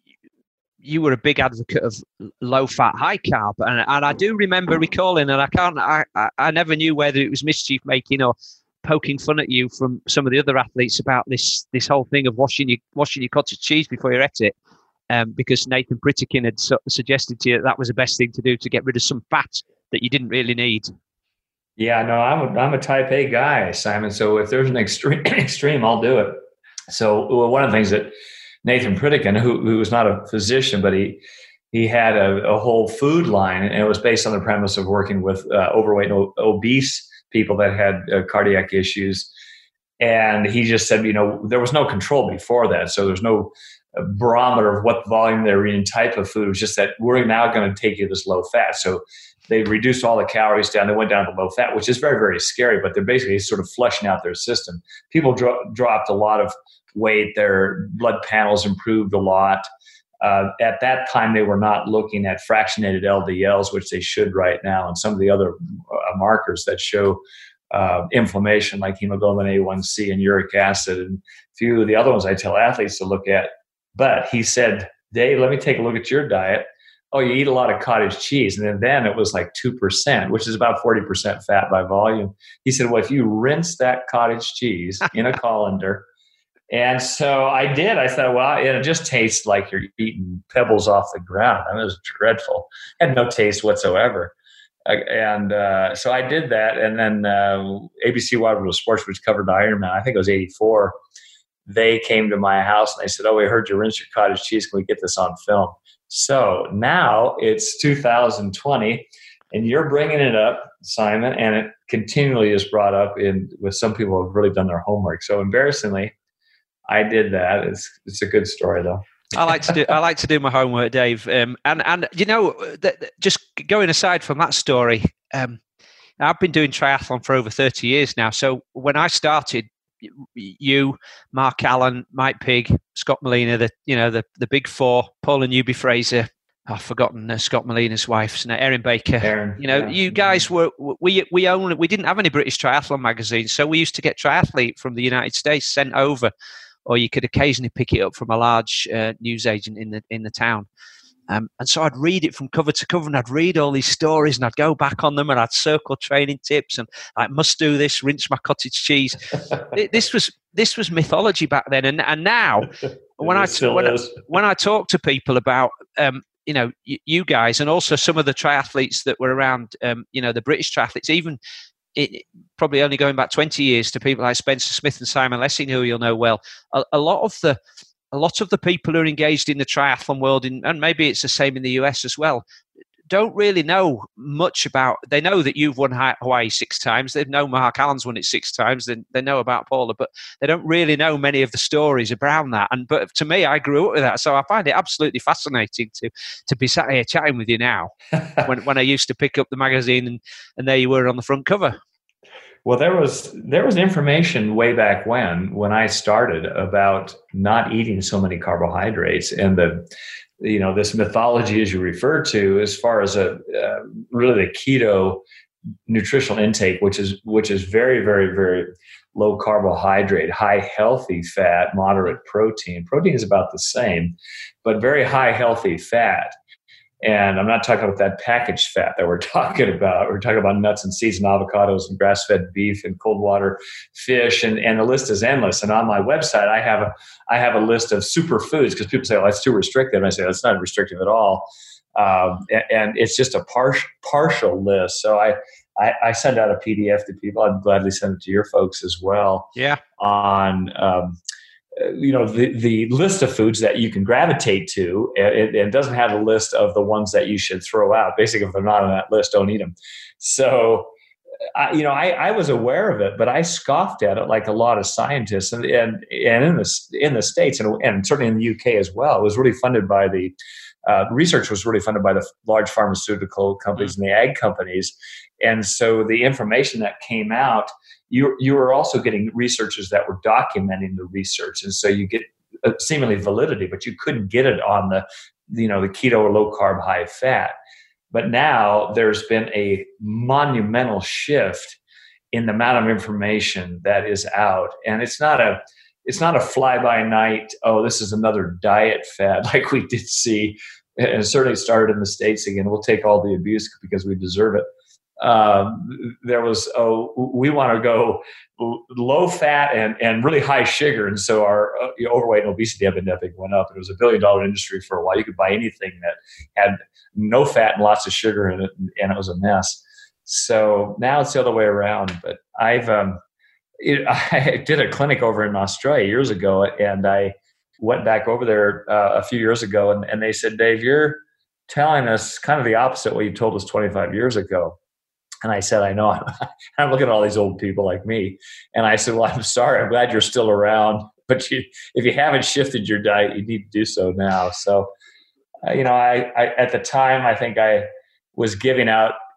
[SPEAKER 1] you were a big advocate of low fat, high carb. And, and I do remember recalling, and I can't, I, I, I never knew whether it was mischief making or poking fun at you from some of the other athletes about this, this whole thing of washing your, washing your cottage cheese before you ate it. Um, because Nathan Pritikin had su- suggested to you that that was the best thing to do to get rid of some fat that you didn't really need.
[SPEAKER 2] Yeah, no, I'm a, I'm a type A guy, Simon. So if there's an extreme, extreme, I'll do it. So well, one of the things that Nathan Pritikin, who who was not a physician, but he he had a, a whole food line, and it was based on the premise of working with uh, overweight and obese people that had uh, cardiac issues. And he just said, you know, there was no control before that, so there's no barometer of what volume they were eating, type of food. It was just that we're now going to take you this low fat. So they reduced all the calories down. They went down to low fat, which is very, very scary, but they're basically sort of flushing out their system. People dro- dropped a lot of weight. Their blood panels improved a lot. Uh, at that time, they were not looking at fractionated L D Ls, which they should right now, and some of the other uh, markers that show uh, inflammation, like hemoglobin A one C and uric acid, and a few of the other ones I tell athletes to look at. But he said, Dave, let me take a look at your diet. Oh, you eat a lot of cottage cheese. And then, then it was like two percent, which is about forty percent fat by volume. He said, well, if you rinse that cottage cheese in a colander. And so I did. I thought, well, it just tastes like you're eating pebbles off the ground. I mean, it was dreadful. It had no taste whatsoever. Uh, and uh, so I did that. And then uh, A B C Wide World of Sports, which covered Ironman, I think it was eighty-four, they came to my house and they said, oh, we heard you rinse your cottage cheese. Can we get this on film? So now it's two thousand twenty, and you're bringing it up, Simon, and it continually is brought up in with some people who have really done their homework. So embarrassingly, I did that. It's it's a good story, though.
[SPEAKER 1] I like to do I like to do my homework, Dave. Um, and and you know, th- th- just going aside from that story, um, I've been doing triathlon for over thirty years now. So when I started, you, Mark Allen, Mike Pigg, Scott Molina, the you know the the big four, Paula Newby Fraser. I've forgotten uh, Scott Molina's wife, so Erin Baker.
[SPEAKER 2] Erin,
[SPEAKER 1] you know,
[SPEAKER 2] yeah.
[SPEAKER 1] you guys were we we only we didn't have any British triathlon magazines, so we used to get Triathlete from the United States sent over, or you could occasionally pick it up from a large uh, newsagent in the in the town. Um, and so I'd read it from cover to cover, and I'd read all these stories, and I'd go back on them, and I'd circle training tips, and I must do this, rinse my cottage cheese. This was this was mythology back then, and and now when I when I, when I talk to people about um, you know y- you guys, and also some of the triathletes that were around, um, you know the British triathletes, even it, probably only going back twenty years to people like Spencer Smith and Simon Lessing, who you'll know well, a, a lot of the A lot of the people who are engaged in the triathlon world, in, and maybe it's the same in the U S as well, don't really know much about. They know that you've won Hawaii six times. They know Mark Allen's won it six times. They, they know about Paula, but they don't really know many of the stories around that. And but to me, I grew up with that, so I find it absolutely fascinating to to be sat here chatting with you now. when when I used to pick up the magazine and, and there you were on the front cover.
[SPEAKER 2] Well, there was there was information way back when when I started about not eating so many carbohydrates, and the you know this mythology, as you refer to, as far as a uh, really the keto nutritional intake, which is which is very very very low carbohydrate, high healthy fat, moderate protein. Protein is about the same, but very high healthy fat. And I'm not talking about that packaged fat that we're talking about. We're talking about nuts and seeds and avocados and grass-fed beef and cold water fish, and, and the list is endless. And on my website, I have a I have a list of superfoods, because people say, "Oh, that's too restrictive." And I say, "That's not restrictive at all." Um, and, and it's just a partial partial list. So I, I I send out a P D F to people. I'd gladly send it to your folks as well.
[SPEAKER 1] Yeah.
[SPEAKER 2] On um, you know, the, the list of foods that you can gravitate to, and it doesn't have a list of the ones that you should throw out. Basically, if they're not on that list, don't eat them. So, I, you know, I, I was aware of it, but I scoffed at it like a lot of scientists, and and, and in the in the States, and, and certainly in the U K as well. It was really funded by the uh, research was really funded by the large pharmaceutical companies and the ag companies, and so the information that came out, you you were also getting researchers that were documenting the research, and so you get seemingly validity, but you couldn't get it on the you know the keto or low carb high fat. But now there's been a monumental shift in the amount of information that is out, and it's not a it's not a fly by night. Oh, this is another diet fad like we did see, and it certainly started in the States again. We'll take all the abuse because we deserve it. Um, there was, oh, we want to go low fat and, and really high sugar. And so our uh, overweight and obesity epidemic went up. It was a billion dollar industry for a while. You could buy anything that had no fat and lots of sugar in it, and it was a mess. So now it's the other way around. But I've, um, it, I did a clinic over in Australia years ago, and I went back over there uh, a few years ago, and, and they said, Dave, you're telling us kind of the opposite of what you told us twenty-five years ago. And I said, I know. I'm looking at all these old people like me. And I said, well, I'm sorry. I'm glad you're still around. But you, if you haven't shifted your diet, you need to do so now. So, uh, you know, I, I at the time, I think I was giving out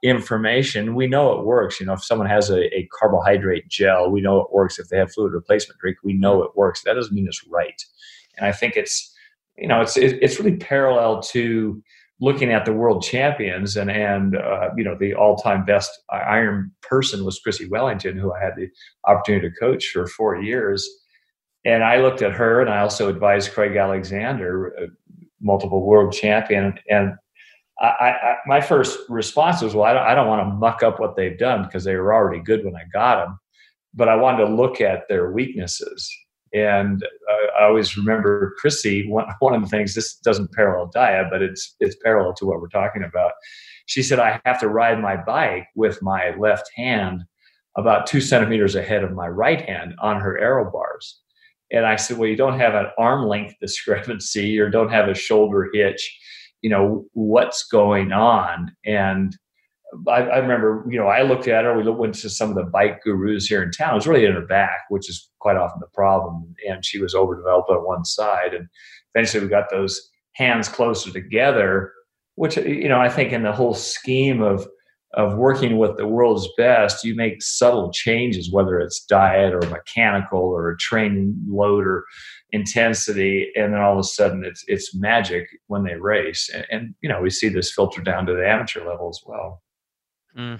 [SPEAKER 2] information. We know it works. You know, if someone has a, a carbohydrate gel, we know it works. If they have fluid replacement drink, we know it works. That doesn't mean it's right. And I think it's, you know, it's it's really parallel to looking at the world champions and and uh, you know, the all-time best iron person was Chrissie Wellington, who I had the opportunity to coach for four years. And I looked at her, and I also advised Craig Alexander, a multiple world champion, and I, I, my first response was, well, I don't, I don't want to muck up what they've done because they were already good when I got them, but I wanted to look at their weaknesses. And uh, I always remember Chrissie, one, one of the things, this doesn't parallel diet, but it's it's parallel to what we're talking about. She said, I have to ride my bike with my left hand about two centimeters ahead of my right hand on her aero bars. And I said, well, you don't have an arm length discrepancy or don't have a shoulder hitch. You know, what's going on? And I, I remember, you know, I looked at her, we went to some of the bike gurus here in town. It was really in her back, which is quite often the problem. And she was overdeveloped on one side. And eventually we got those hands closer together, which, you know, I think in the whole scheme of, of working with the world's best, you make subtle changes, whether it's diet or mechanical or a training load or intensity, and then all of a sudden it's it's magic when they race. And, and you know, we see this filter down to the amateur level as well.
[SPEAKER 1] Mm.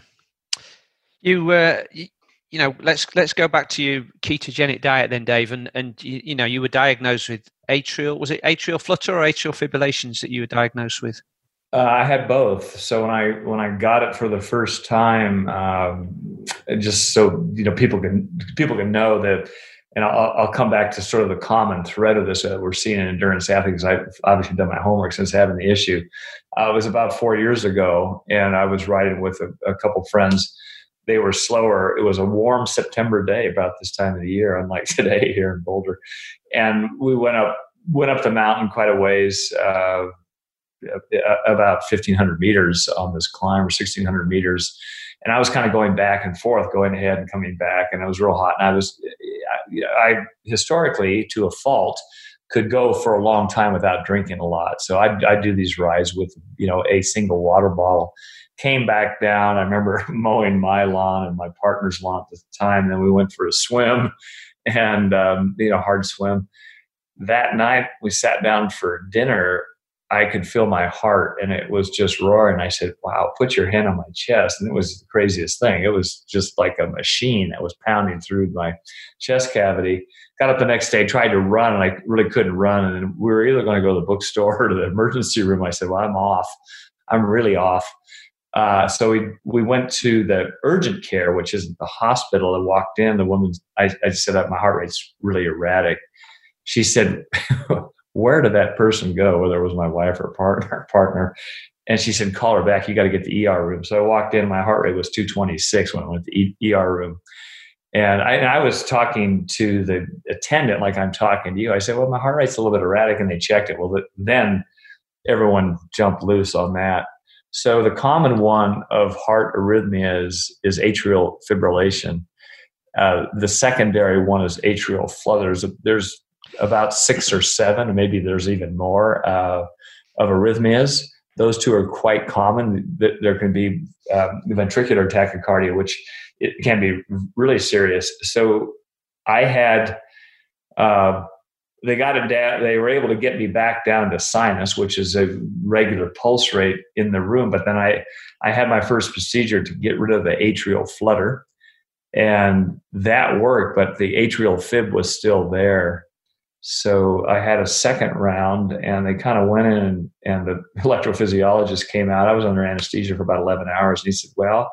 [SPEAKER 1] You, uh, you, you know, let's let's go back to your ketogenic diet then, Dave. And and you, you know, you were diagnosed with atrial. Was it atrial flutter or atrial fibrillations that you were diagnosed with?
[SPEAKER 2] Uh, I had both. So when I when I got it for the first time, um, just so you know, people can people can know that. And I'll, I'll come back to sort of the common thread of this that we're seeing in endurance athletes. I've obviously done my homework since having the issue. Uh, it was about four years ago, and I was riding with a, a couple friends. They were slower. It was a warm September day about this time of the year, unlike today here in Boulder. And we went up went up the mountain quite a ways, uh, about fifteen hundred meters on this climb, or sixteen hundred meters. And I was kind of going back and forth, going ahead and coming back, and it was real hot. And I was, I, I historically, to a fault, could go for a long time without drinking a lot. So I'd, I'd do these rides with, you know, a single water bottle. Came back down. I remember mowing my lawn and my partner's lawn at the time. And then we went for a swim, and um, you know, hard swim. That night we sat down for dinner. I could feel my heart, and it was just roaring. I said, wow, put your hand on my chest. And it was the craziest thing. It was just like a machine that was pounding through my chest cavity. Got up the next day, tried to run, and I really couldn't run. And we were either going to go to the bookstore or to the emergency room. I said, well, I'm off. I'm really off. Uh, so we we went to the urgent care, which is the hospital. I walked in. The woman, I, I said, my heart rate's really erratic. She said, where did that person go? Whether it was my wife or partner, partner. And she said, call her back. You got to get the E R room. So I walked in. My heart rate was two twenty-six when I went to the E R room. And I, and I was talking to the attendant like I'm talking to you. I said, well, my heart rate's a little bit erratic. And they checked it. Well, then everyone jumped loose on that. So the common one of heart arrhythmias is atrial fibrillation. Uh, the secondary one is atrial flutter. There's, there's about six or seven, maybe there's even more, uh, of arrhythmias. Those two are quite common. There can be um, ventricular tachycardia, which it can be really serious. So I had, uh, they got it down, they were able to get me back down to sinus, which is a regular pulse rate in the room. But then I, I had my first procedure to get rid of the atrial flutter, and that worked, but the atrial fib was still there. So I had a second round, and they kind of went in, and, and the electrophysiologist came out. I was under anesthesia for about eleven hours. And he said, well,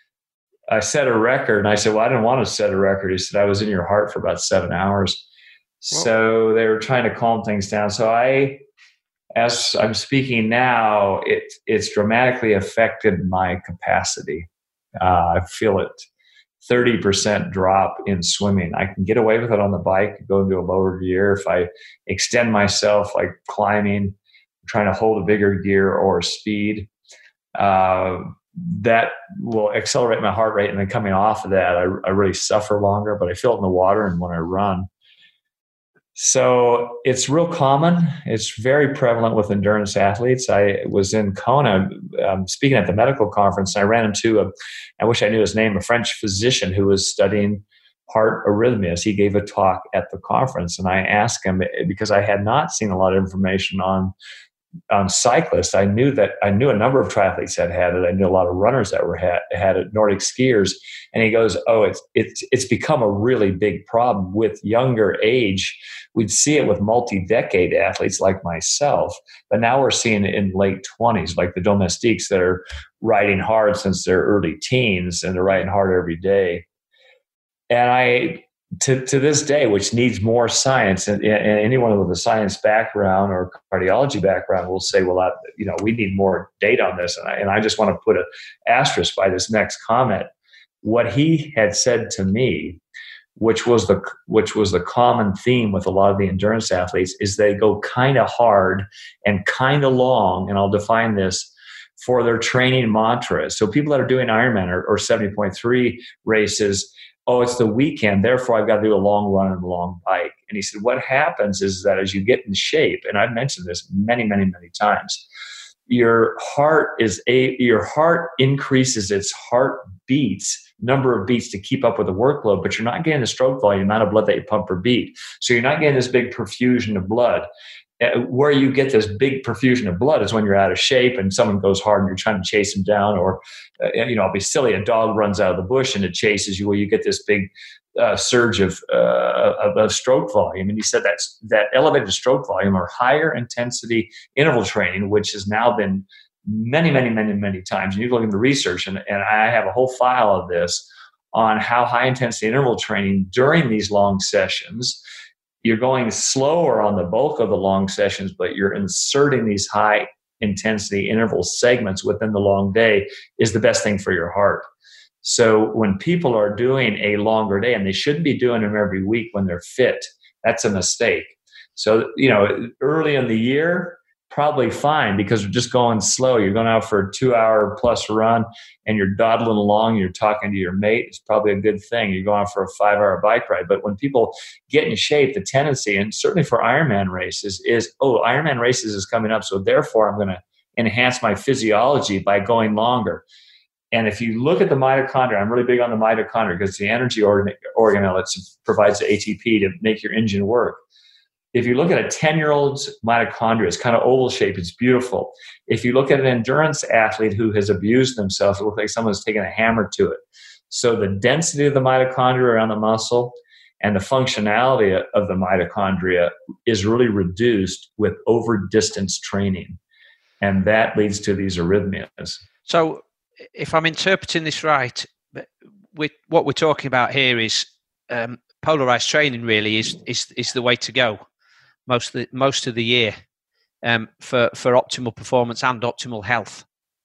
[SPEAKER 2] I set a record. And I said, well, I didn't want to set a record. He said, I was in your heart for about seven hours. Whoa. So they were trying to calm things down. So I, as I'm speaking now, it, it's dramatically affected my capacity. Uh, I feel it. thirty percent drop in swimming. I can get away with it on the bike, go into a lower gear. If I extend myself, like climbing, trying to hold a bigger gear or speed, uh, that will accelerate my heart rate. And then coming off of that, I, I really suffer longer, but I feel it in the water and when I run. So it's real common. It's very prevalent with endurance athletes. I was in Kona um, speaking at the medical conference, and I ran into a, I wish I knew his name, a French physician who was studying heart arrhythmias. He gave a talk at the conference, and I asked him, because I had not seen a lot of information on on cyclists. I knew that I knew a number of triathletes that had it. I knew a lot of runners that were had, had it, Nordic skiers. And he goes, "Oh, it's it's it's become a really big problem with younger age. We'd see it with multi-decade athletes like myself, but now we're seeing it in late twenties, like the domestiques that are riding hard since their early teens, and they're riding hard every day." And I, to, to this day, which needs more science, and, and anyone with a science background or cardiology background will say, well, I, you know, we need more data on this. And I, and I just want to put an asterisk by this next comment. What he had said to me, which was the which was the common theme with a lot of the endurance athletes, is they go kind of hard and kind of long, and I'll define this, for their training mantras. So people that are doing Ironman or, or seventy point three races, oh, it's the weekend, therefore I've got to do a long run and a long bike. And he said, what happens is that as you get in shape, and I've mentioned this many, many, many times, your heart is a your heart increases its heart beats, number of beats to keep up with the workload, but you're not getting the stroke volume, amount of blood that you pump per beat. So you're not getting this big perfusion of blood. Uh, where you get this big perfusion of blood is when you're out of shape and someone goes hard and you're trying to chase them down, or, uh, you know, I'll be silly, a dog runs out of the bush and it chases you, where you get this big uh, surge of, uh, of, of stroke volume. And he said that's, that elevated stroke volume or higher intensity interval training, which has now been many, many, many, many times. And you look into research, and, and I have a whole file of this on how high intensity interval training during these long sessions, you're going slower on the bulk of the long sessions, but you're inserting these high intensity interval segments within the long day, is the best thing for your heart. So when people are doing a longer day, and they shouldn't be doing them every week when they're fit, that's a mistake. So, you know, early in the year, probably fine, because you're just going slow. You're going out for a two hour plus run and you're dawdling along, you're talking to your mate. It's probably a good thing. You're going for a five hour bike ride. But when people get in shape, the tendency, and certainly for Ironman races, is, oh, Ironman races is coming up, so therefore I'm going to enhance my physiology by going longer. And if you look at the mitochondria, I'm really big on the mitochondria because it's the energy organ, organelle that provides the A T P to make your engine work. If you look at a ten-year-old's mitochondria, it's kind of oval shaped. It's beautiful. If you look at an endurance athlete who has abused themselves, it looks like someone's taken a hammer to it. So the density of the mitochondria around the muscle and the functionality of the mitochondria is really reduced with over-distance training. And that leads to these arrhythmias.
[SPEAKER 1] So if I'm interpreting this right, with what we're talking about here is um, polarized training really is, is, is the way to go. Most of the, most of the year um, for, for optimal performance and optimal health?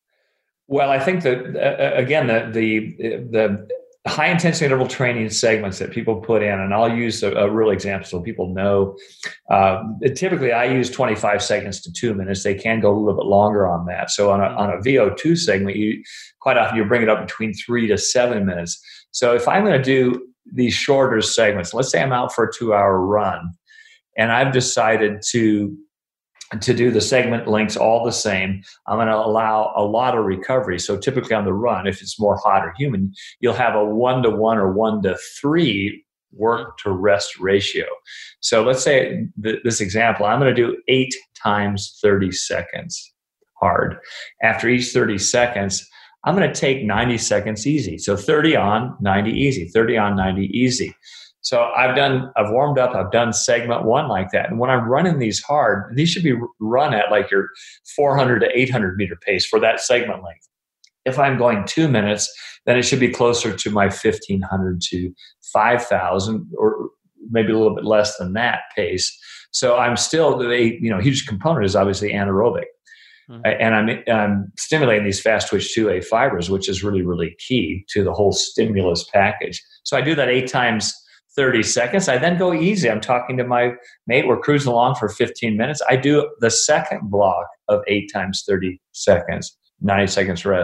[SPEAKER 2] Well, I think that, uh, again, the, the, the high intensity interval training segments that people put in, and I'll use a, a real example so people know. Uh, typically, I use twenty-five seconds to two minutes. They can go a little bit longer on that. So on a, on a V O two segment, you quite often you bring it up between three to seven minutes. So if I'm going to do these shorter segments, let's say I'm out for a two-hour run, and I've decided to to do the segment lengths all the same, I'm going to allow a lot of recovery. So typically on the run, if it's more hot or humid, you'll have a one to one or one to three work to rest ratio. So let's say th- this example, I'm going to do eight times thirty seconds hard. After each thirty seconds, I'm going to take ninety seconds easy. So thirty on, ninety easy, thirty on, ninety easy. So I've done, I've warmed up, I've done segment one like that. And when I'm running these hard, these should be run at like your four hundred to eight hundred meter pace for that segment length. If I'm going two minutes, then it should be closer to my fifteen hundred to five thousand, or maybe a little bit less than that pace. So I'm still, a you know, huge component is obviously anaerobic. Mm-hmm. And I'm, I'm stimulating these fast twitch two A fibers, which is really, really key to the whole stimulus package. So I do that eight times thirty seconds. I then go easy. I'm talking to my mate. We're cruising along for fifteen minutes. I do the second block of eight times thirty seconds, ninety seconds rest.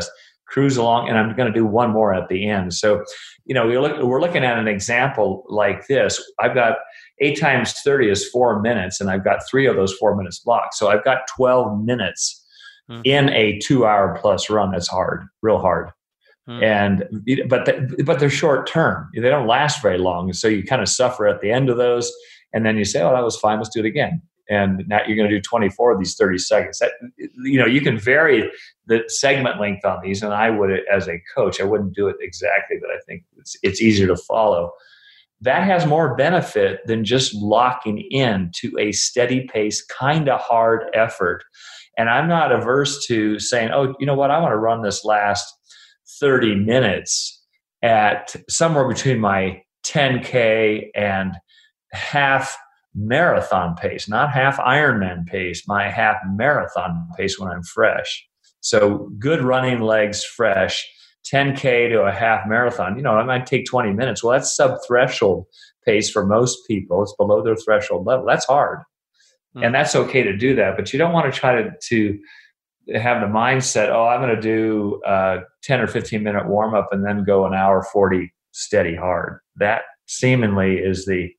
[SPEAKER 2] cruise along, and I'm going to do one more at the end. So, you know, we're, look, we're looking at an example like this. I've got eight times thirty is four minutes, and I've got three of those four minutes blocked. So I've got twelve minutes mm. in a two hour plus run. That's hard, real hard. Mm. And, but, the, but they're short term. They don't last very long. So you kind of suffer at the end of those. And then you say, oh, that was fine. Let's do it again. And now you're going to do twenty-four of these thirty seconds. That, you know, you can vary the segment length on these. And I would, as a coach, I wouldn't do it exactly, but I think it's, it's easier to follow. That has more benefit than just locking in to a steady pace, kind of hard effort. And I'm not averse to saying, oh, you know what, I want to run this last thirty minutes at somewhere between my ten K and half marathon pace, not half Ironman pace, my half marathon pace when I'm fresh. So good running legs fresh, ten K to a half marathon, you know, it might take twenty minutes. Well, that's sub-threshold pace for most people. It's below their threshold level. That's hard. Mm. And that's okay to do that. But you don't want to try to, to have the mindset, oh, I'm going to do a ten or fifteen minute warm up and then go an hour forty steady hard. That seemingly is the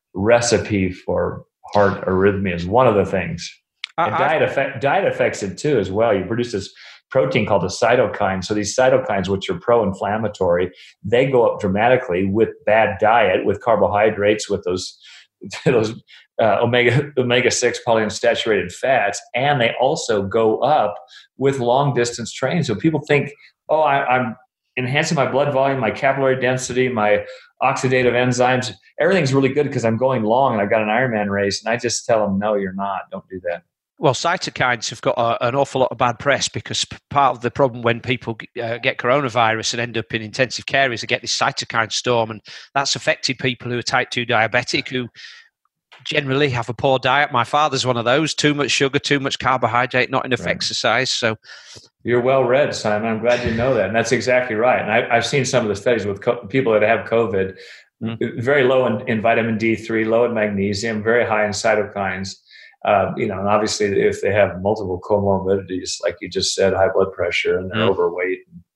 [SPEAKER 2] recipe for heart arrhythmias. One of the things. And I, diet, effect, diet affects it too as well. You produce this protein called a cytokine. So these cytokines, which are pro-inflammatory, they go up dramatically with bad diet, with carbohydrates, with those those uh, omega omega six polyunsaturated fats, and they also go up with long distance training. So people think, oh, I, I'm enhancing my blood volume, my capillary density, my oxidative enzymes. Everything's really good because I'm going long and I've got an Ironman race. And I just tell them, no, you're not. Don't do that.
[SPEAKER 1] Well, cytokines have got a, an awful lot of bad press because part of the problem when people uh, get coronavirus and end up in intensive care is they get this cytokine storm, and that's affected people who are type two diabetic, who generally have a poor diet. My father's one of those: too much sugar, too much carbohydrate, not enough right. exercise. So,
[SPEAKER 2] you're well read, Simon. I'm glad you know that, and that's exactly right. And I, I've seen some of the studies with co- people that have COVID, mm-hmm. very low in, in vitamin D three, low in magnesium, very high in cytokines. Uh, you know, and obviously if they have multiple comorbidities, like you just said, high blood pressure and they're mm. overweight,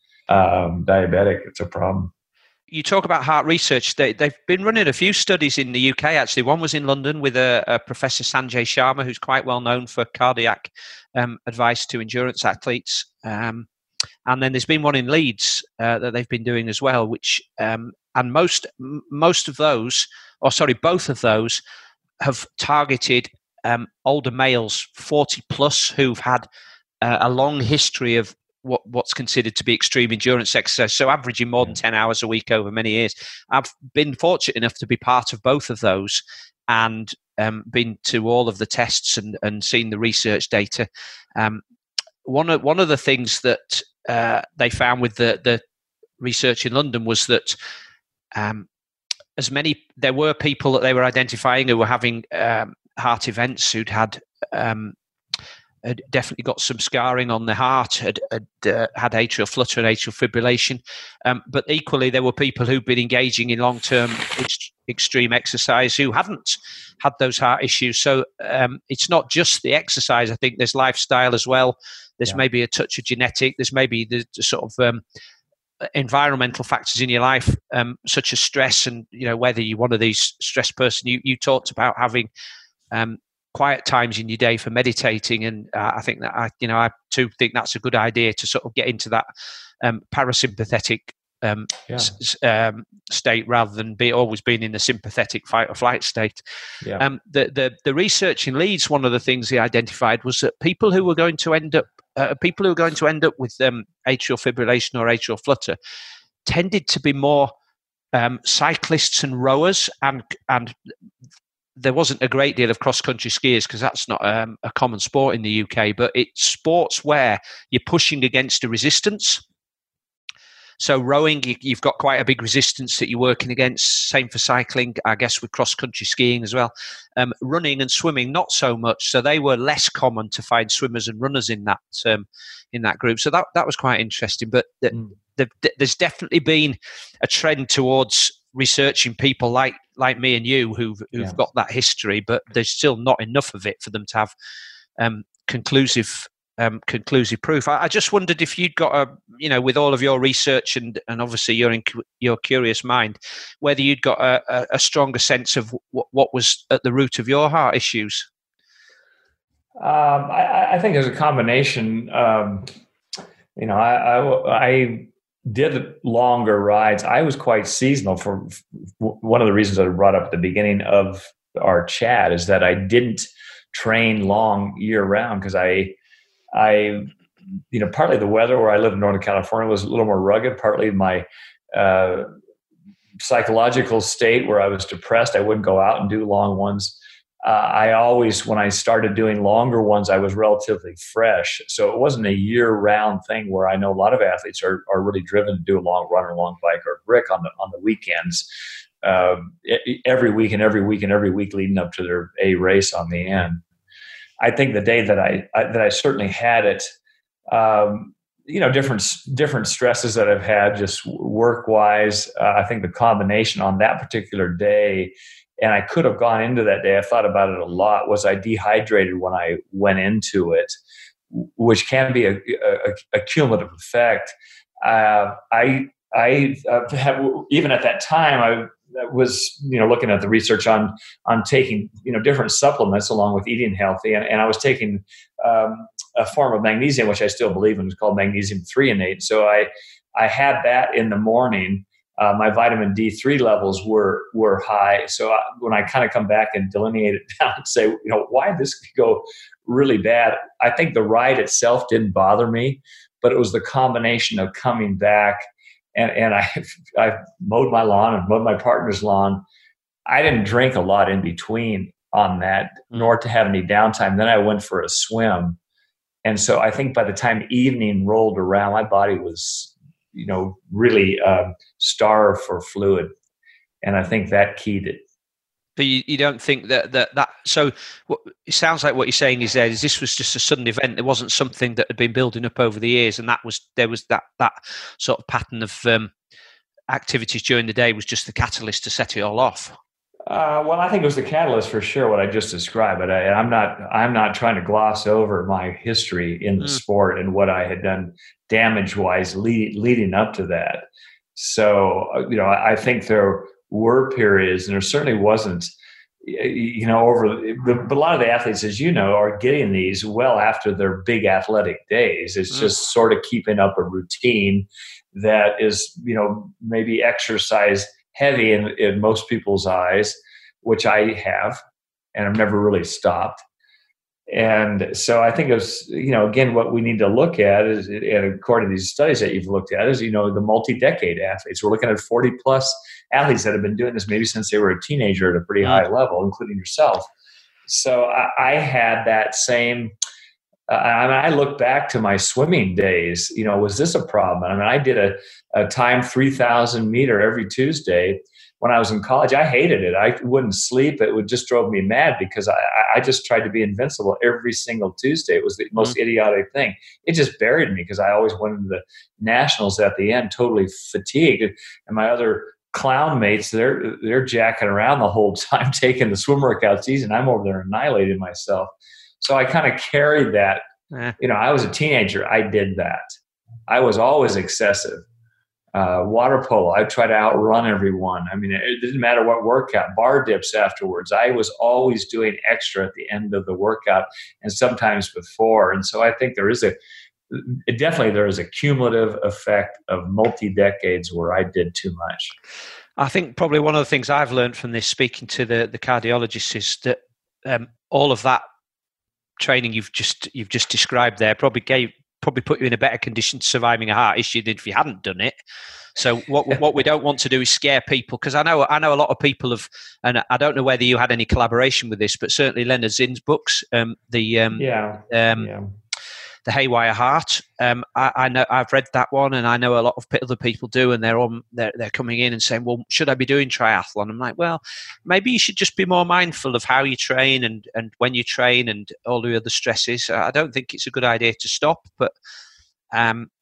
[SPEAKER 2] um, diabetic, it's a problem.
[SPEAKER 1] You talk about heart research. They, they've been running a few studies in the U K, actually. One was in London with a, a Professor Sanjay Sharma, who's quite well known for cardiac um, advice to endurance athletes. Um, and then there's been one in Leeds uh, that they've been doing as well, which, um, and most, m- most of those, or sorry, both of those have targeted Um, older males, forty plus, who've had uh, a long history of what, what's considered to be extreme endurance exercise, so averaging more than ten hours a week over many years. I've been fortunate enough to be part of both of those and um, been to all of the tests and, and seen the research data. Um, one, of, one of the things that uh, they found with the, the research in London was that um, as many, there were people that they were identifying who were having um, heart events, who'd had um, had definitely got some scarring on the heart, had had, uh, had atrial flutter and atrial fibrillation. Um, but equally, there were people who'd been engaging in long-term ex- extreme exercise who hadn't had those heart issues. So um, it's not just the exercise. I think there's lifestyle as well. There's yeah. maybe a touch of genetic. There's maybe the, the sort of um, environmental factors in your life, um, such as stress, and you know whether you're one of these stress person. You you talked about having Um, quiet times in your day for meditating, and uh, I think that I, you know, I too think that's a good idea to sort of get into that um, parasympathetic um, yeah. s- um, state rather than be always being in the sympathetic fight or flight state. Yeah. Um, the, the the research in Leeds, one of the things they identified was that people who were going to end up uh, people who were going to end up with um, atrial fibrillation or atrial flutter tended to be more um, cyclists and rowers, and and there wasn't a great deal of cross-country skiers because that's not um, a common sport in the U K, but it's sports where you're pushing against a resistance. So rowing, you, you've got quite a big resistance that you're working against. Same for cycling, I guess, with cross-country skiing as well. Um, running and swimming, not so much. So they were less common to find swimmers and runners in that um, in that group. So that that was quite interesting. But the, mm. the, the, there's definitely been a trend towards researching people like like me and you who've who've yeah. got that history, but there's still not enough of it for them to have um, conclusive um, conclusive proof. I, I just wondered if you'd got a, you know, with all of your research and, and obviously your your curious mind, whether you'd got a, a stronger sense of what, what was at the root of your heart issues.
[SPEAKER 2] Um, I, I think there's a combination. Um, you know, I, I, I did longer rides. I was quite seasonal. For one of the reasons I brought up at the beginning of our chat is that I didn't train long year round because I, I, you know, partly the weather where I live in Northern California was a little more rugged. Partly my uh, psychological state where I was depressed. I wouldn't go out and do long ones. Uh, I always, when I started doing longer ones, I was relatively fresh. So it wasn't a year-round thing where I know a lot of athletes are are really driven to do a long run or a long bike or brick on the on the weekends, uh, every week and every week and every week leading up to their A race on the end. I think the day that I, I that I certainly had it, um, you know, different different stresses that I've had just work-wise. Uh, I think the combination on that particular day. And I could have gone into that day. I thought about it a lot. Was I dehydrated when I went into it, which can be a, a, a cumulative effect. Uh, I I uh, have, even at that time I was you know looking at the research on on taking you know different supplements along with eating healthy, and, and I was taking um, a form of magnesium, which I still believe in. It's called magnesium threonate. So I I had that in the morning. Uh, my vitamin D three levels were were high. So I, when I kind of come back and delineate it down and say, you know, why this could go really bad, I think the ride itself didn't bother me, but it was the combination of coming back and, and I I mowed my lawn and mowed my partner's lawn. I didn't drink a lot in between on that, nor to have any downtime. Then I went for a swim. And so I think by the time evening rolled around, my body was you know, really um, starve for fluid. And I think that keyed it.
[SPEAKER 1] But you, you don't think that, that, that so what, it sounds like what you're saying is there is this was just a sudden event. It wasn't something that had been building up over the years. And that was, there was that, that sort of pattern of um, activities during the day was just the catalyst to set it all off.
[SPEAKER 2] Uh, well, I think it was the catalyst for sure, what I just described. But I, I'm not, I'm not trying to gloss over my history in the mm. sport and what I had done damage-wise lead, leading up to that. So, you know, I, I think there were periods, and there certainly wasn't, you know, over but a lot of the athletes, as you know, are getting these well after their big athletic days. It's mm. just sort of keeping up a routine that is, you know, maybe exercise heavy in, in most people's eyes, which I have, and I've never really stopped. And so I think it's, you know, again, what we need to look at is, and according to these studies that you've looked at, is, you know, the multi-decade athletes. We're looking at forty plus athletes that have been doing this maybe since they were a teenager at a pretty high level, including yourself. So I, I had that same, uh, I mean, I look back to my swimming days, you know, was this a problem? I mean, I did a, a time three thousand meter every Tuesday. When I was in college, I hated it. I wouldn't sleep. It would just drove me mad because I, I just tried to be invincible every single Tuesday. It was the most mm-hmm. idiotic thing. It just buried me because I always went into the nationals at the end totally fatigued. And my other clown mates, they're they're jacking around the whole time, taking the swim workouts easy, and I'm over there annihilating myself. So I kind of carried that. Eh. You know, I was a teenager. I did that. I was always excessive. Uh, water polo, I try to outrun everyone. I mean, it, it didn't matter what workout, bar dips afterwards. I was always doing extra at the end of the workout and sometimes before. And so I think there is a, it definitely there is a cumulative effect of multi-decades where I did too much.
[SPEAKER 1] I think probably one of the things I've learned from this, speaking to the, the cardiologist, is that um, all of that training you've just you've just described there probably gave probably put you in a better condition to surviving a heart issue than if you hadn't done it. So what what we don't want to do is scare people, because I know I know a lot of people have, and I don't know whether you had any collaboration with this, but certainly Leonard Zinn's books, um, the um,
[SPEAKER 2] yeah.
[SPEAKER 1] Um,
[SPEAKER 2] yeah.
[SPEAKER 1] the Haywire Heart. Um, I, I know I've read that one, and I know a lot of other people do, and they're on they're they're coming in and saying, "Well, should I be doing triathlon?" I'm like, "Well, maybe you should just be more mindful of how you train and and when you train and all the other stresses." I don't think it's a good idea to stop, but um,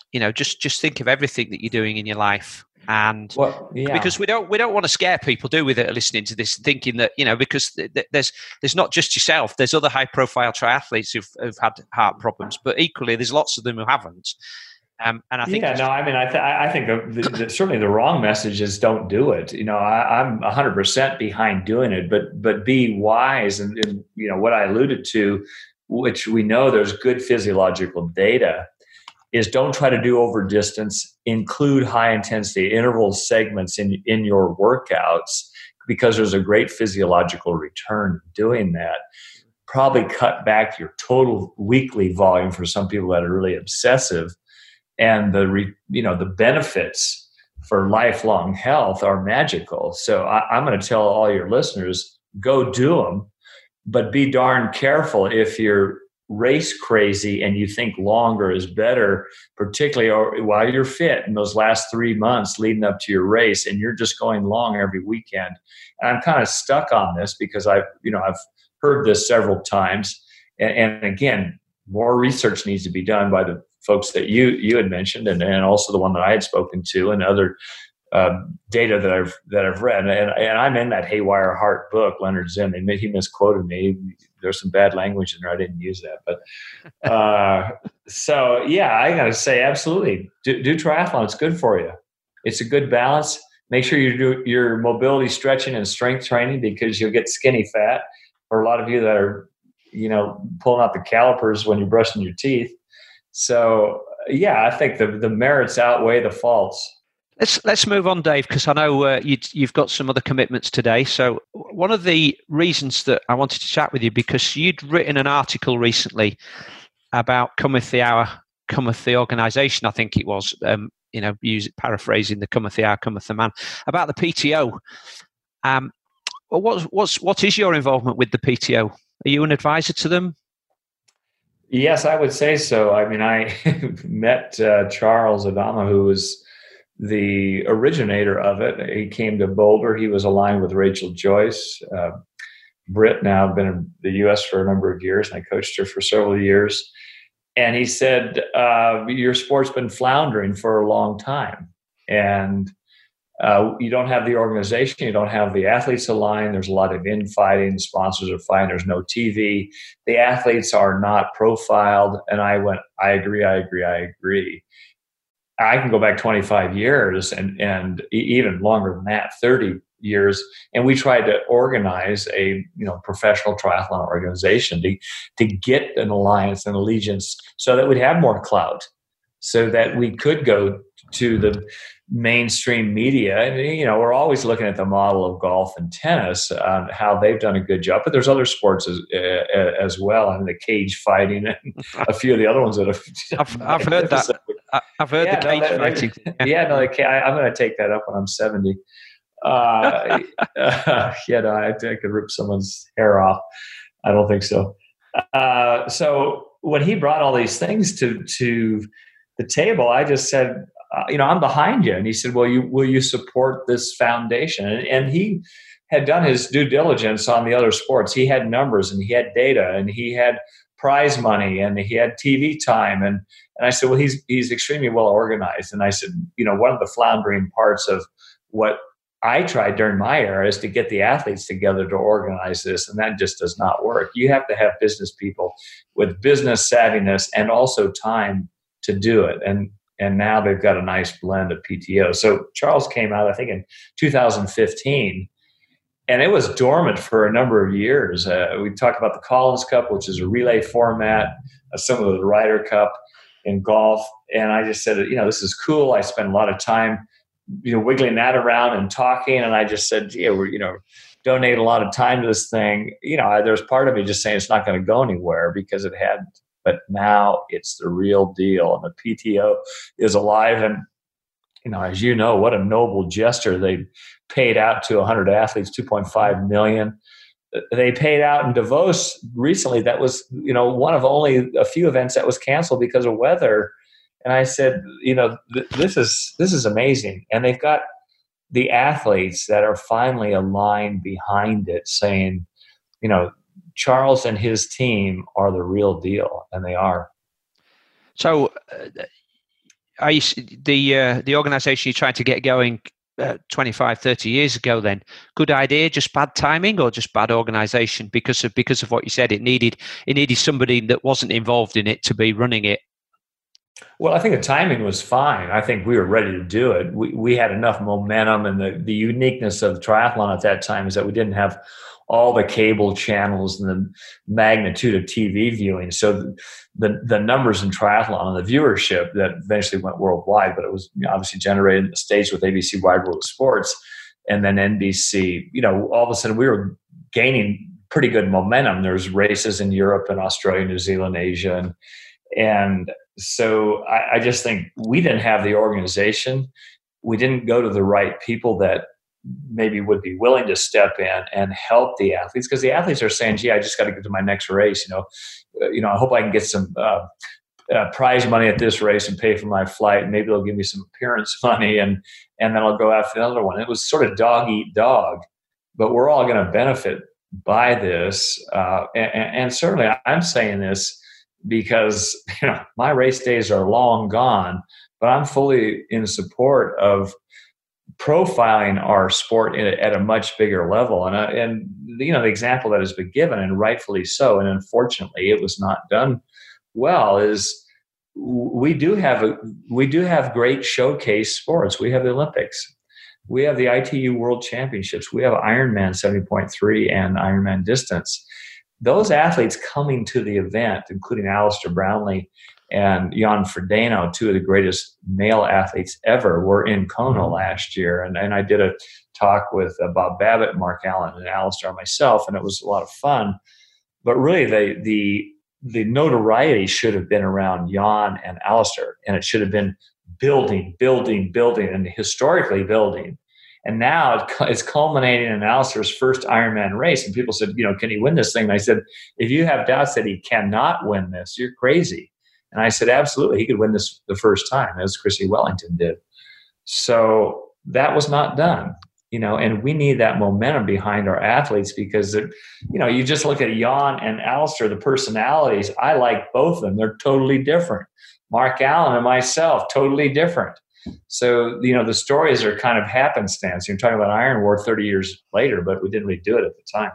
[SPEAKER 1] you know, just just think of everything that you're doing in your life. And
[SPEAKER 2] well, yeah.
[SPEAKER 1] because we don't we don't want to scare people, do we, that are listening to this, thinking that, you know, because th- th- there's there's not just yourself, there's other high profile triathletes who've, who've had heart problems, but equally there's lots of them who haven't. Um, and I think,
[SPEAKER 2] yeah, no, I mean, I, th- I think the, the, the, certainly the wrong message is don't do it. You know, I, I'm one hundred percent behind doing it, but but be wise. And, and, you know, what I alluded to, which we know there's good physiological data, is don't try to do over distance, include high intensity interval segments in, in your workouts, because there's a great physiological return doing that. Probably cut back your total weekly volume for some people that are really obsessive. And the re, you know the benefits for lifelong health are magical. So I, I'm going to tell all your listeners, go do them, but be darn careful if you're race crazy and you think longer is better, particularly or, while you're fit in those last three months leading up to your race, and you're just going long every weekend. And I'm kind of stuck on this because I've you know I've heard this several times, and, and again, more research needs to be done by the folks that you you had mentioned, and, and also the one that I had spoken to, and other uh, data that I've that I've read. And, and I'm in that Haywire Heart book, Leonard Zinn. They, he misquoted me. There's some bad language in there. I didn't use that, but uh, so yeah, I got to say, absolutely, do, do triathlon. It's good for you. It's a good balance. Make sure you do your mobility stretching and strength training, because you'll get skinny fat. For a lot of you that are, you know, pulling out the calipers when you're brushing your teeth. So yeah, I think the the merits outweigh the faults.
[SPEAKER 1] Let's let's move on, Dave, because I know uh, you, you've got some other commitments today. So one of the reasons that I wanted to chat with you, because you'd written an article recently about cometh the hour, cometh the organisation. I think it was, um, you know, use paraphrasing the cometh the hour, cometh the man, about the P T O. Um, well, what's what's what is your involvement with the P T O? Are you an advisor to them?
[SPEAKER 2] Yes, I would say so. I mean, I met uh, Charles Adama, who was the originator of it. He came to Boulder. He was aligned with Rachel Joyce. Uh, Britt now been in the U S for a number of years, and I coached her for several years. And he said, uh, your sport's been floundering for a long time. And uh, you don't have the organization. You don't have the athletes aligned. There's a lot of infighting. Sponsors are fighting. There's no T V. The athletes are not profiled. And I went, I agree, I agree, I agree. I can go back twenty-five years and, and even longer than that, thirty years. And we tried to organize a you know professional triathlon organization to, to get an alliance and allegiance so that we'd have more clout, so that we could go to the mainstream media. And, you know, we're always looking at the model of golf and tennis, uh, how they've done a good job, but there's other sports as, uh, as well. I mean, the cage fighting and a few of the other ones that have.
[SPEAKER 1] I've, I've heard that. I've heard yeah, the cage no, fighting.
[SPEAKER 2] Yeah, yeah no, they, I, I'm going to take that up when I'm seventy. Uh, uh, yeah, no, I, I could rip someone's hair off. I don't think so. Uh, so when he brought all these things to to the table, I just said, uh, you know, I'm behind you. And he said, well, you will you support this foundation? And, and he had done his due diligence on the other sports. He had numbers and he had data and he had prize money and he had T V time. And and I said, well, he's he's extremely well organized. And I said, you know, one of the floundering parts of what I tried during my era is to get the athletes together to organize this, and that just does not work. You have to have business people with business savviness and also time to do it. And and now they've got a nice blend of P T O. So Charles came out, I think, in two thousand fifteen, and it was dormant for a number of years. Uh, we talked about the Collins Cup, which is a relay format, uh, some of the Ryder Cup in golf, and I just said, you know, this is cool. I spent a lot of time you know, wiggling that around and talking. And I just said, yeah, we're, you know, donate a lot of time to this thing. You know, there's part of me just saying it's not going to go anywhere because it hadn't, but now it's the real deal. And the P T O is alive. And, you know, as you know, what a noble gesture. They paid out to one hundred athletes, two point five million. They paid out in Davos recently. That was, you know, one of only a few events that was canceled because of weather. And I said, you know, th- this is this is amazing. And they've got the athletes that are finally aligned behind it saying, you know, Charles and his team are the real deal. And they are.
[SPEAKER 1] So uh, are you, the uh, the organisation you tried to get going uh, twenty-five, thirty years ago, then good idea, just bad timing, or just bad organisation because of because of what you said? It needed it needed somebody that wasn't involved in it to be running it.
[SPEAKER 2] Well, I think the timing was fine. I think we were ready to do it. We we had enough momentum, and the, the uniqueness of triathlon at that time is that we didn't have all the cable channels and the magnitude of T V viewing. So the the numbers in triathlon and the viewership that eventually went worldwide, but it was obviously generated in the States with A B C Wide World of Sports and then N B C. You know, all of a sudden we were gaining pretty good momentum. There's races in Europe and Australia, New Zealand, Asia, and and so I, I just think we didn't have the organization. We didn't go to the right people that maybe would be willing to step in and help the athletes, because the athletes are saying, gee, I just got to get to my next race. You know, uh, you know, I hope I can get some uh, uh, prize money at this race and pay for my flight. And maybe they'll give me some appearance money, and, and then I'll go after the other one. It was sort of dog eat dog, but we're all going to benefit by this. Uh, and, and certainly I'm saying this because, you know, my race days are long gone, but I'm fully in support of profiling our sport in a, at a much bigger level. And, uh, and, you know, the example that has been given, and rightfully so, and unfortunately it was not done well, is we do have a, we do have great showcase sports. We have the Olympics. We have the I T U World Championships. We have Ironman seventy point three and Ironman distance. Those athletes coming to the event, including Alistair Brownlee and Jan Frodeno, two of the greatest male athletes ever, were in Kona last year. And, and I did a talk with uh, Bob Babbitt, Mark Allen, and Alistair, myself, and it was a lot of fun. But really, the the the notoriety should have been around Jan and Alistair, and it should have been building, building, building, and historically building. And now it's culminating in Alistair's first Ironman race. And people said, you know, can he win this thing? And I said, if you have doubts that he cannot win this, you're crazy. And I said, absolutely, he could win this the first time, as Chrissy Wellington did. So that was not done, you know, and we need that momentum behind our athletes, because, you know, you just look at Jan and Alistair, the personalities. I like both of them. They're totally different. Mark Allen and myself, totally different. So, you know, the stories are kind of happenstance. You're talking about Iron War thirty years later, but we didn't really do it at the time.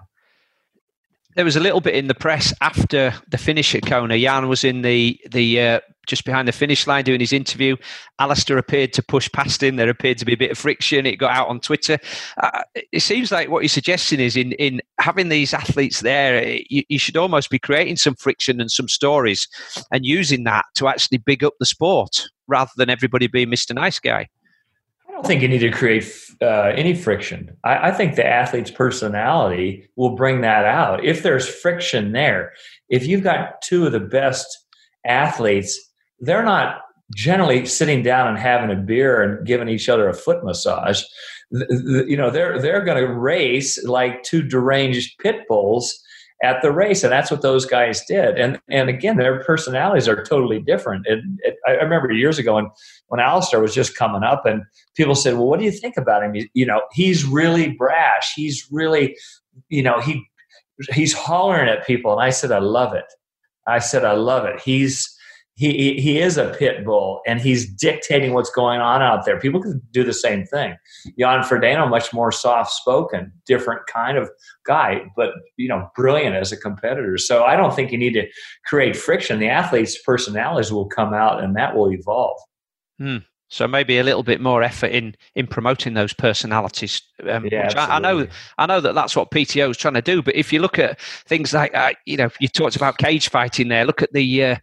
[SPEAKER 1] There was a little bit in the press after the finish at Kona. Jan was in the the uh, just behind the finish line doing his interview. Alistair appeared to push past him. There appeared to be a bit of friction. It got out on Twitter. Uh, it seems like what you're suggesting is in in having these athletes there, you, you should almost be creating some friction and some stories and using that to actually big up the sport rather than everybody being Mister Nice Guy.
[SPEAKER 2] I don't think you need to create uh, any friction. I, I think the athlete's personality will bring that out. If there's friction there, if you've got two of the best athletes, they're not generally sitting down and having a beer and giving each other a foot massage. The, the, you know, they're they're going to race like two deranged pit bulls at the race, and that's what those guys did. And and again, their personalities are totally different. And it, I remember years ago when when Alistair was just coming up, and people said, "Well, what do you think about him? You, you know, he's really brash. He's really, you know, he he's hollering at people." And I said, "I love it." I said, "I love it." He's he he is a pit bull, and he's dictating what's going on out there. People can do the same thing. Jan Frodeno, much more soft-spoken, different kind of guy, but, you know, brilliant as a competitor. So I don't think you need to create friction. The athletes' personalities will come out, and that will evolve.
[SPEAKER 1] Hmm. So maybe a little bit more effort in in promoting those personalities. Um,
[SPEAKER 2] yeah,
[SPEAKER 1] which I, I know, I know that that's what P T O is trying to do. But if you look at things like, uh, you know, you talked about cage fighting there. Look at the uh,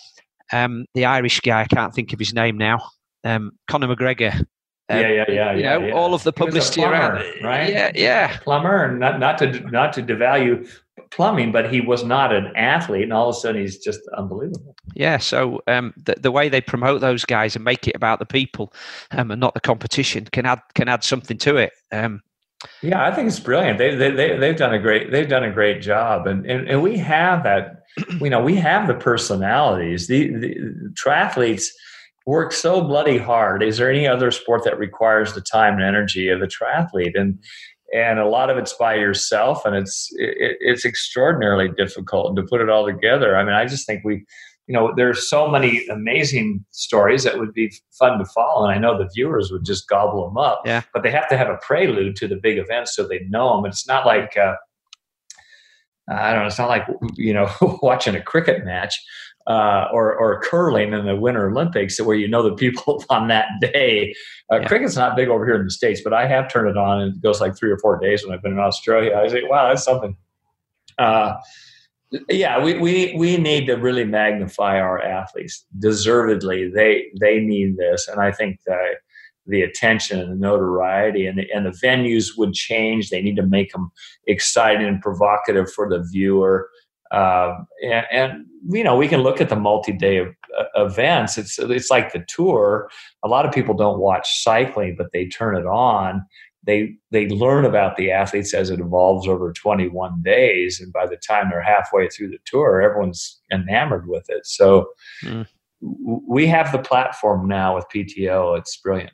[SPEAKER 1] um, the Irish guy. I can't think of his name now. Um, Conor McGregor. Um,
[SPEAKER 2] yeah, yeah, yeah.
[SPEAKER 1] You
[SPEAKER 2] yeah,
[SPEAKER 1] know,
[SPEAKER 2] yeah.
[SPEAKER 1] all of the publicity
[SPEAKER 2] plumber,
[SPEAKER 1] around,
[SPEAKER 2] right?
[SPEAKER 1] Yeah, yeah.
[SPEAKER 2] Plumber, and not not to not to devalue plumbing, but he was not an athlete, and all of a sudden he's just unbelievable.
[SPEAKER 1] Yeah, so um, the the way they promote those guys and make it about the people um, and not the competition can add can add something to it. Um,
[SPEAKER 2] yeah, I think it's brilliant. They they they they've done a great they've done a great job, and and, and we have that. You know, we have the personalities. The, the triathletes work so bloody hard. Is there any other sport that requires the time and energy of a triathlete? And and a lot of it's by yourself, and it's it, it's extraordinarily difficult. And to put it all together, I mean, I just think we you know, there's so many amazing stories that would be fun to follow. And I know the viewers would just gobble them up,
[SPEAKER 1] yeah.
[SPEAKER 2] but they have to have a prelude to the big events so they know them. It's not like, uh, I don't know, it's not like, you know, watching a cricket match uh, or, or curling in the Winter Olympics where you know the people on that day. Uh, yeah. Cricket's not big over here in the States, but I have turned it on and it goes like three or four days when I've been in Australia. I say, wow, that's something. Uh, yeah, we, we, we need to really magnify our athletes. Deservedly, they they need this. And I think the, the attention and the notoriety and the, and the venues would change. They need to make them exciting and provocative for the viewer. Uh, and, and, you know, we can look at the multi-day of, uh, events. It's it's like the tour. A lot of people don't watch cycling, but they turn it on. They they learn about the athletes as it evolves over twenty-one days. And by the time they're halfway through the tour, everyone's enamored with it. So mm. w- we have the platform now with P T O. It's brilliant.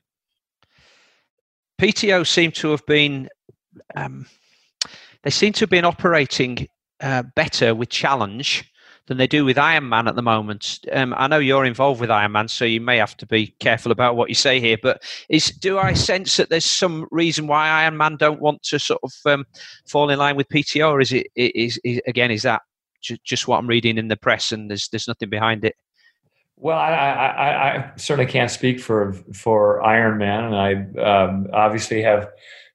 [SPEAKER 1] P T O seem to have been, um, they seem to have been operating uh, better with Challenge than they do with Ironman at the moment. Um, I know you're involved with Ironman, so you may have to be careful about what you say here, but is do I sense that there's some reason why Ironman don't want to sort of um, fall in line with P T O, or is it, is, is again, is that ju- just what I'm reading in the press and there's there's nothing behind it?
[SPEAKER 2] Well, I, I, I certainly can't speak for for Ironman, and I um, obviously have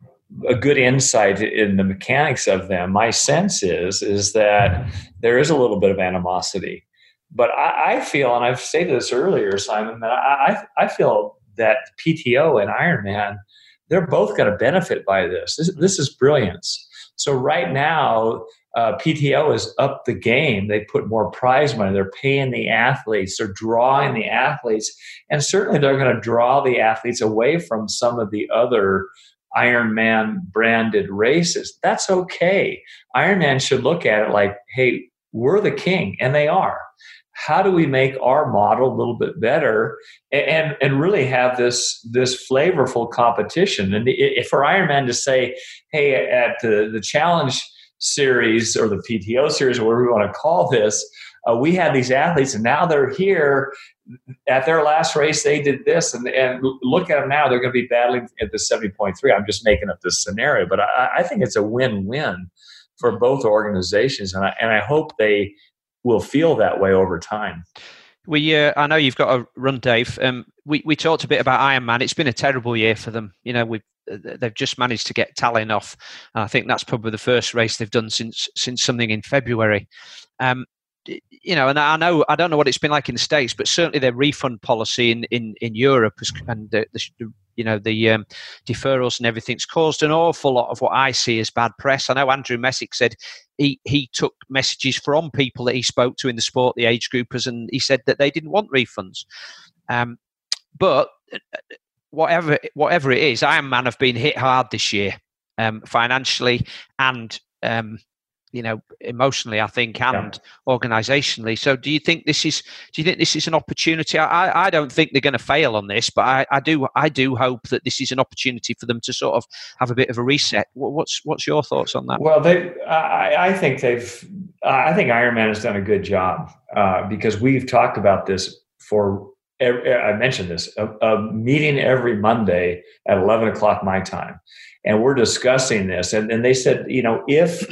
[SPEAKER 2] a good insight in the mechanics of them. My sense is is that there is a little bit of animosity, but I, I feel, and I've stated this earlier, Simon, that I, I feel that P T O and Ironman, they're both going to benefit by this. This, this is brilliance. So right now, uh, P T O is up the game. They put more prize money. They're paying the athletes. They're drawing the athletes, and certainly they're going to draw the athletes away from some of the other Ironman branded races. That's okay. Ironman should look at it like, hey, we're the king, and they are. How do we make our model a little bit better and, and really have this, this flavorful competition? And if for Ironman to say, hey, at the, the challenge series or the P T O series, or whatever we want to call this, uh, we had these athletes and now they're here. At their last race, they did this, and, and look at them now. They're going to be battling at the seventy point three. I'm just making up this scenario, but I, I think it's a win-win for both organizations, and I, and I hope they will feel that way over time.
[SPEAKER 1] We, uh, I know you've got to run, Dave. Um, we we talked a bit about Ironman. It's been a terrible year for them. You know, we've they've just managed to get Tallinn off. And I think that's probably the first race they've done since since something in February. Um, you know, and I know I don't know what it's been like in the States, but certainly their refund policy in in, in Europe has, and the, the you know the um, deferrals and everything's caused an awful lot of what I see as bad press. I know Andrew Messick said he he took messages from people that he spoke to in the sport, the age groupers, and he said that they didn't want refunds. Um, but whatever whatever it is, Ironman have been hit hard this year, um, financially and um, you know, emotionally, I think, and yeah. organisationally. So, do you think this is? Do you think this is an opportunity? I, I don't think they're going to fail on this, but I, I do. I do hope that this is an opportunity for them to sort of have a bit of a reset. What's What's your thoughts on that?
[SPEAKER 2] Well, they. I, I think they've. I think Ironman has done a good job uh, because we've talked about this for. I mentioned this a, a meeting every Monday at eleven o'clock my time, and we're discussing this. And, and they said, you know, if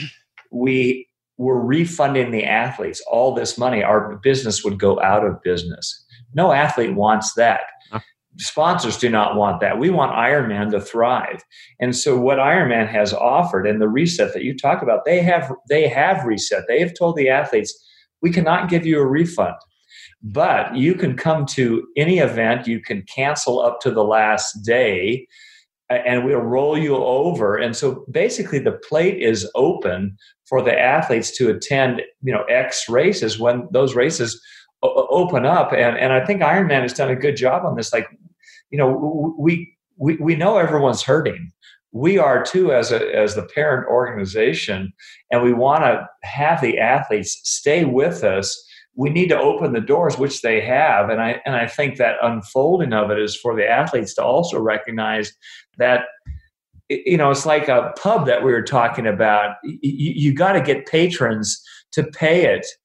[SPEAKER 2] we were refunding the athletes all this money, our business would go out of business. No athlete wants that. Huh. Sponsors do not want that. We want Ironman to thrive. And so what Ironman has offered and the reset that you talked about, they have they have reset. They have told the athletes, we cannot give you a refund, but you can come to any event. You can cancel up to the last day, and we'll roll you over. And so basically the plate is open for the athletes to attend, you know, X races when those races o- open up. And, and I think Ironman has done a good job on this. Like, you know, we, we, we know everyone's hurting. We are too, as a, as the parent organization, and we want to have the athletes stay with us. We need to open the doors, which they have. And I, and I think that unfolding of it is for the athletes to also recognize that, you know, it's like a pub that we were talking about. You, you got to get patrons to pay it.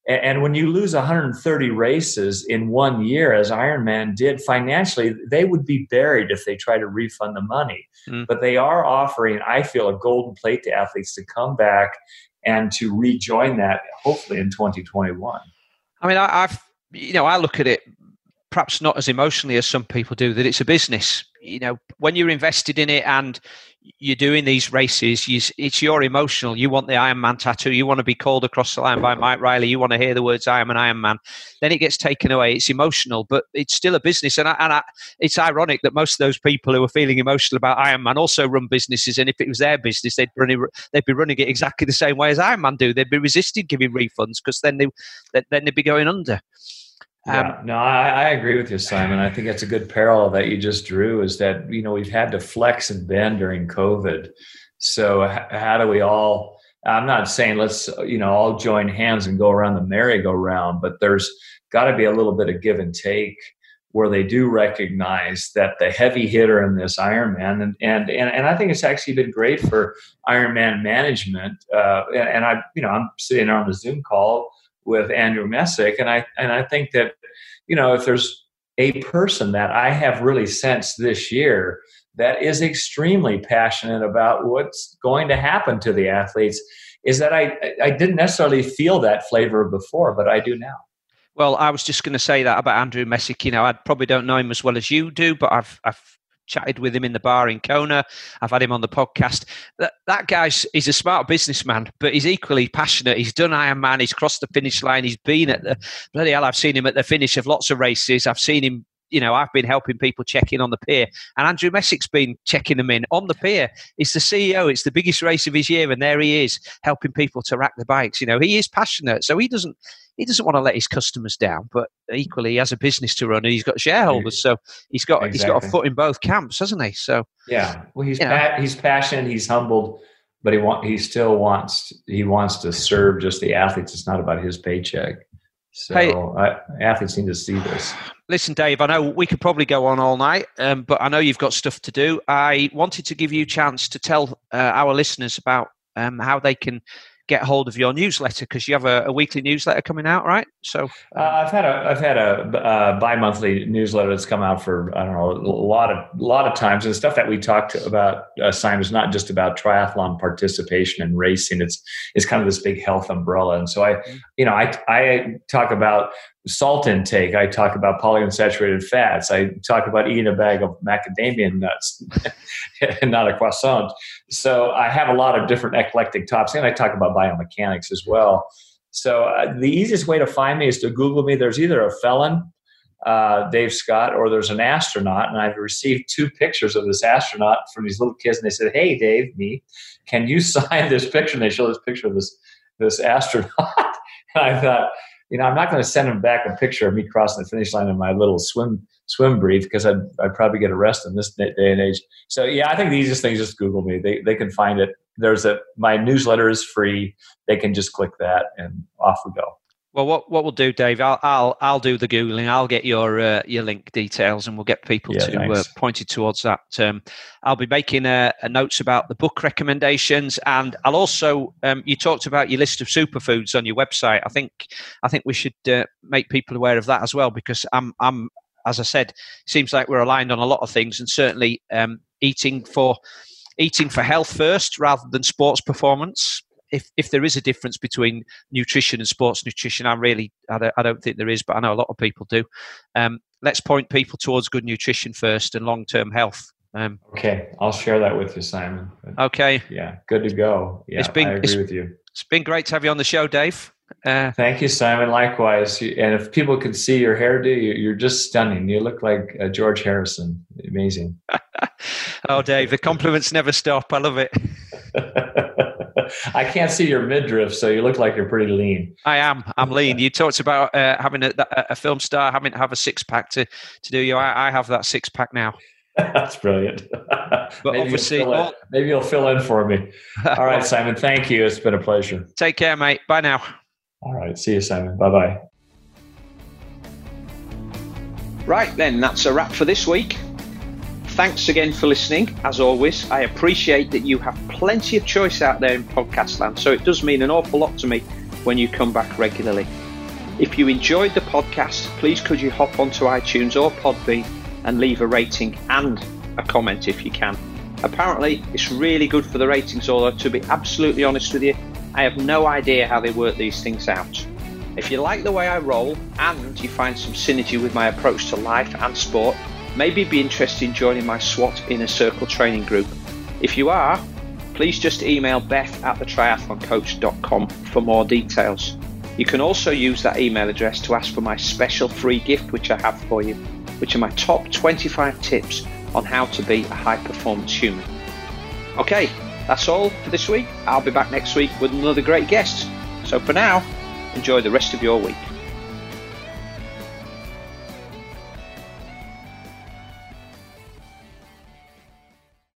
[SPEAKER 2] And, and when you lose one hundred thirty races in one year, as Ironman did financially, they would be buried if they try to refund the money. Mm. But they are offering, I feel, a golden plate to athletes to come back and to rejoin that, hopefully in twenty twenty-one.
[SPEAKER 1] I mean, I, I've, you know, I look at it perhaps not as emotionally as some people do, that it's a business. You know, when you're invested in it and you're doing these races, you, it's your emotional. You want the Ironman tattoo. You want to be called across the line by Mike Riley. You want to hear the words, I am an Ironman. Then it gets taken away. It's emotional, but it's still a business. And, I, and I, it's ironic that most of those people who are feeling emotional about Ironman also run businesses. And if it was their business, they'd, run it, they'd be running it exactly the same way as Ironman do. They'd be resisting giving refunds because then, they, then they'd be going under.
[SPEAKER 2] Yeah, um, no, I, I agree with you, Simon. I think that's a good parallel that you just drew, is that, you know, we've had to flex and bend during COVID. So h- how do we all, I'm not saying let's, you know, all join hands and go around the merry-go-round, but there's got to be a little bit of give and take where they do recognize that the heavy hitter in this Ironman, and and and, and I think it's actually been great for Ironman management. Uh, and, and I, you know, I'm sitting on the Zoom call with Andrew Messick, and I and I think that, you know, if there's a person that I have really sensed this year that is extremely passionate about what's going to happen to the athletes, is that I I didn't necessarily feel that flavor before, but I do now.
[SPEAKER 1] Well, I was just going to say that about Andrew Messick. You know, I probably don't know him as well as you do, but I've I've chatted with him in the bar in Kona. I've had him on the podcast. That that guy's he's a smart businessman, but he's equally passionate. He's done Ironman. He's crossed the finish line. He's been at the bloody hell. I've seen him at the finish of lots of races. I've seen him. You know, I've been helping people check in on the pier, and Andrew Messick's been checking them in on the pier. He's the C E O. It's the biggest race of his year, and there he is helping people to rack the bikes. You know, he is passionate, so he doesn't he doesn't want to let his customers down. But equally, he has a business to run, and he's got shareholders, so he's got exactly. he's got a foot in both camps, hasn't he? So
[SPEAKER 2] yeah, well, he's pa- he's passionate, he's humbled, but he want he still wants he wants to serve just the athletes. It's not about his paycheck. So hey, I, athletes need to see this.
[SPEAKER 1] Listen, Dave, I know we could probably go on all night, um, but I know you've got stuff to do. I wanted to give you a chance to tell uh, our listeners about um, how they can get hold of your newsletter, because you have a, a weekly newsletter coming out, right? So um,
[SPEAKER 2] uh, I've had a I've had a uh, bi-monthly newsletter that's come out for I don't know a lot of a lot of times, and the stuff that we talked about, uh, Simon, is not just about triathlon participation and racing. It's it's kind of this big health umbrella, and so I you know I I talk about salt intake. I talk about polyunsaturated fats. I talk about eating a bag of macadamia nuts and not a croissant. So I have a lot of different eclectic topics, and I talk about biomechanics as well. So uh, the easiest way to find me is to Google me. There's either a felon, uh, Dave Scott, or there's an astronaut. And I've received two pictures of this astronaut from these little kids. And they said, hey, Dave, me, can you sign this picture? And they show this picture of this, this astronaut. And I thought, you know, I'm not going to send them back a picture of me crossing the finish line in my little swim swim brief, because I'd, I'd probably get arrested in this day and age. So, yeah, I think the easiest thing is just Google me. They they can find it. There's a my newsletter is free. They can just click that, and off we go.
[SPEAKER 1] Well, what, what we'll do, Dave, I'll I'll I'll do the Googling. I'll get your uh, your link details, and we'll get people yeah, to uh, pointed towards that. Um, I'll be making a, a notes about the book recommendations, and I'll also um, you talked about your list of superfoods on your website. I think I think we should uh, make people aware of that as well, because I'm I'm as I said, seems like we're aligned on a lot of things, and certainly um, eating for eating for health first rather than sports performance. If if there is a difference between nutrition and sports nutrition, I really I don't, I don't think there is, but I know a lot of people do. Um, let's point people towards good nutrition first and long-term health. Um,
[SPEAKER 2] okay, I'll share that with you, Simon.
[SPEAKER 1] Okay.
[SPEAKER 2] Yeah, good to go. Yeah, it's been, I agree with you.
[SPEAKER 1] It's been great to have you on the show, Dave. Uh,
[SPEAKER 2] Thank you, Simon. Likewise. And if people could see your hairdo, you're just stunning. You look like uh, George Harrison. Amazing.
[SPEAKER 1] Oh, Dave, the compliments never stop. I love it.
[SPEAKER 2] I can't see your midriff, so you look like you're pretty lean.
[SPEAKER 1] I am. I'm lean. You talked about uh, having a, a film star having to have a six pack to, to do you. I, I have that six pack now.
[SPEAKER 2] That's brilliant.
[SPEAKER 1] But maybe obviously,
[SPEAKER 2] you'll all, maybe you'll fill in for me. All right, Simon. Thank you. It's been a pleasure.
[SPEAKER 1] Take care, mate. Bye now.
[SPEAKER 2] All right. See you, Simon. Bye bye.
[SPEAKER 1] Right then, that's a wrap for this week. Thanks again for listening. As always, I appreciate that you have plenty of choice out there in podcast land, so it does mean an awful lot to me when you come back regularly. If you enjoyed the podcast, please could you hop onto iTunes or Podbean and leave a rating and a comment if you can. Apparently, it's really good for the ratings, although to be absolutely honest with you, I have no idea how they work these things out. If you like the way I roll and you find some synergy with my approach to life and sport, maybe be interested in joining my SWAT Inner Circle training group. If you are, please just email Beth at the triathlon coach dot com for more details. You can also use that email address to ask for my special free gift which I have for you, which are my top twenty-five tips on how to be a high-performance human. Okay, that's all for this week. I'll be back next week with another great guest. So for now, enjoy the rest of your week.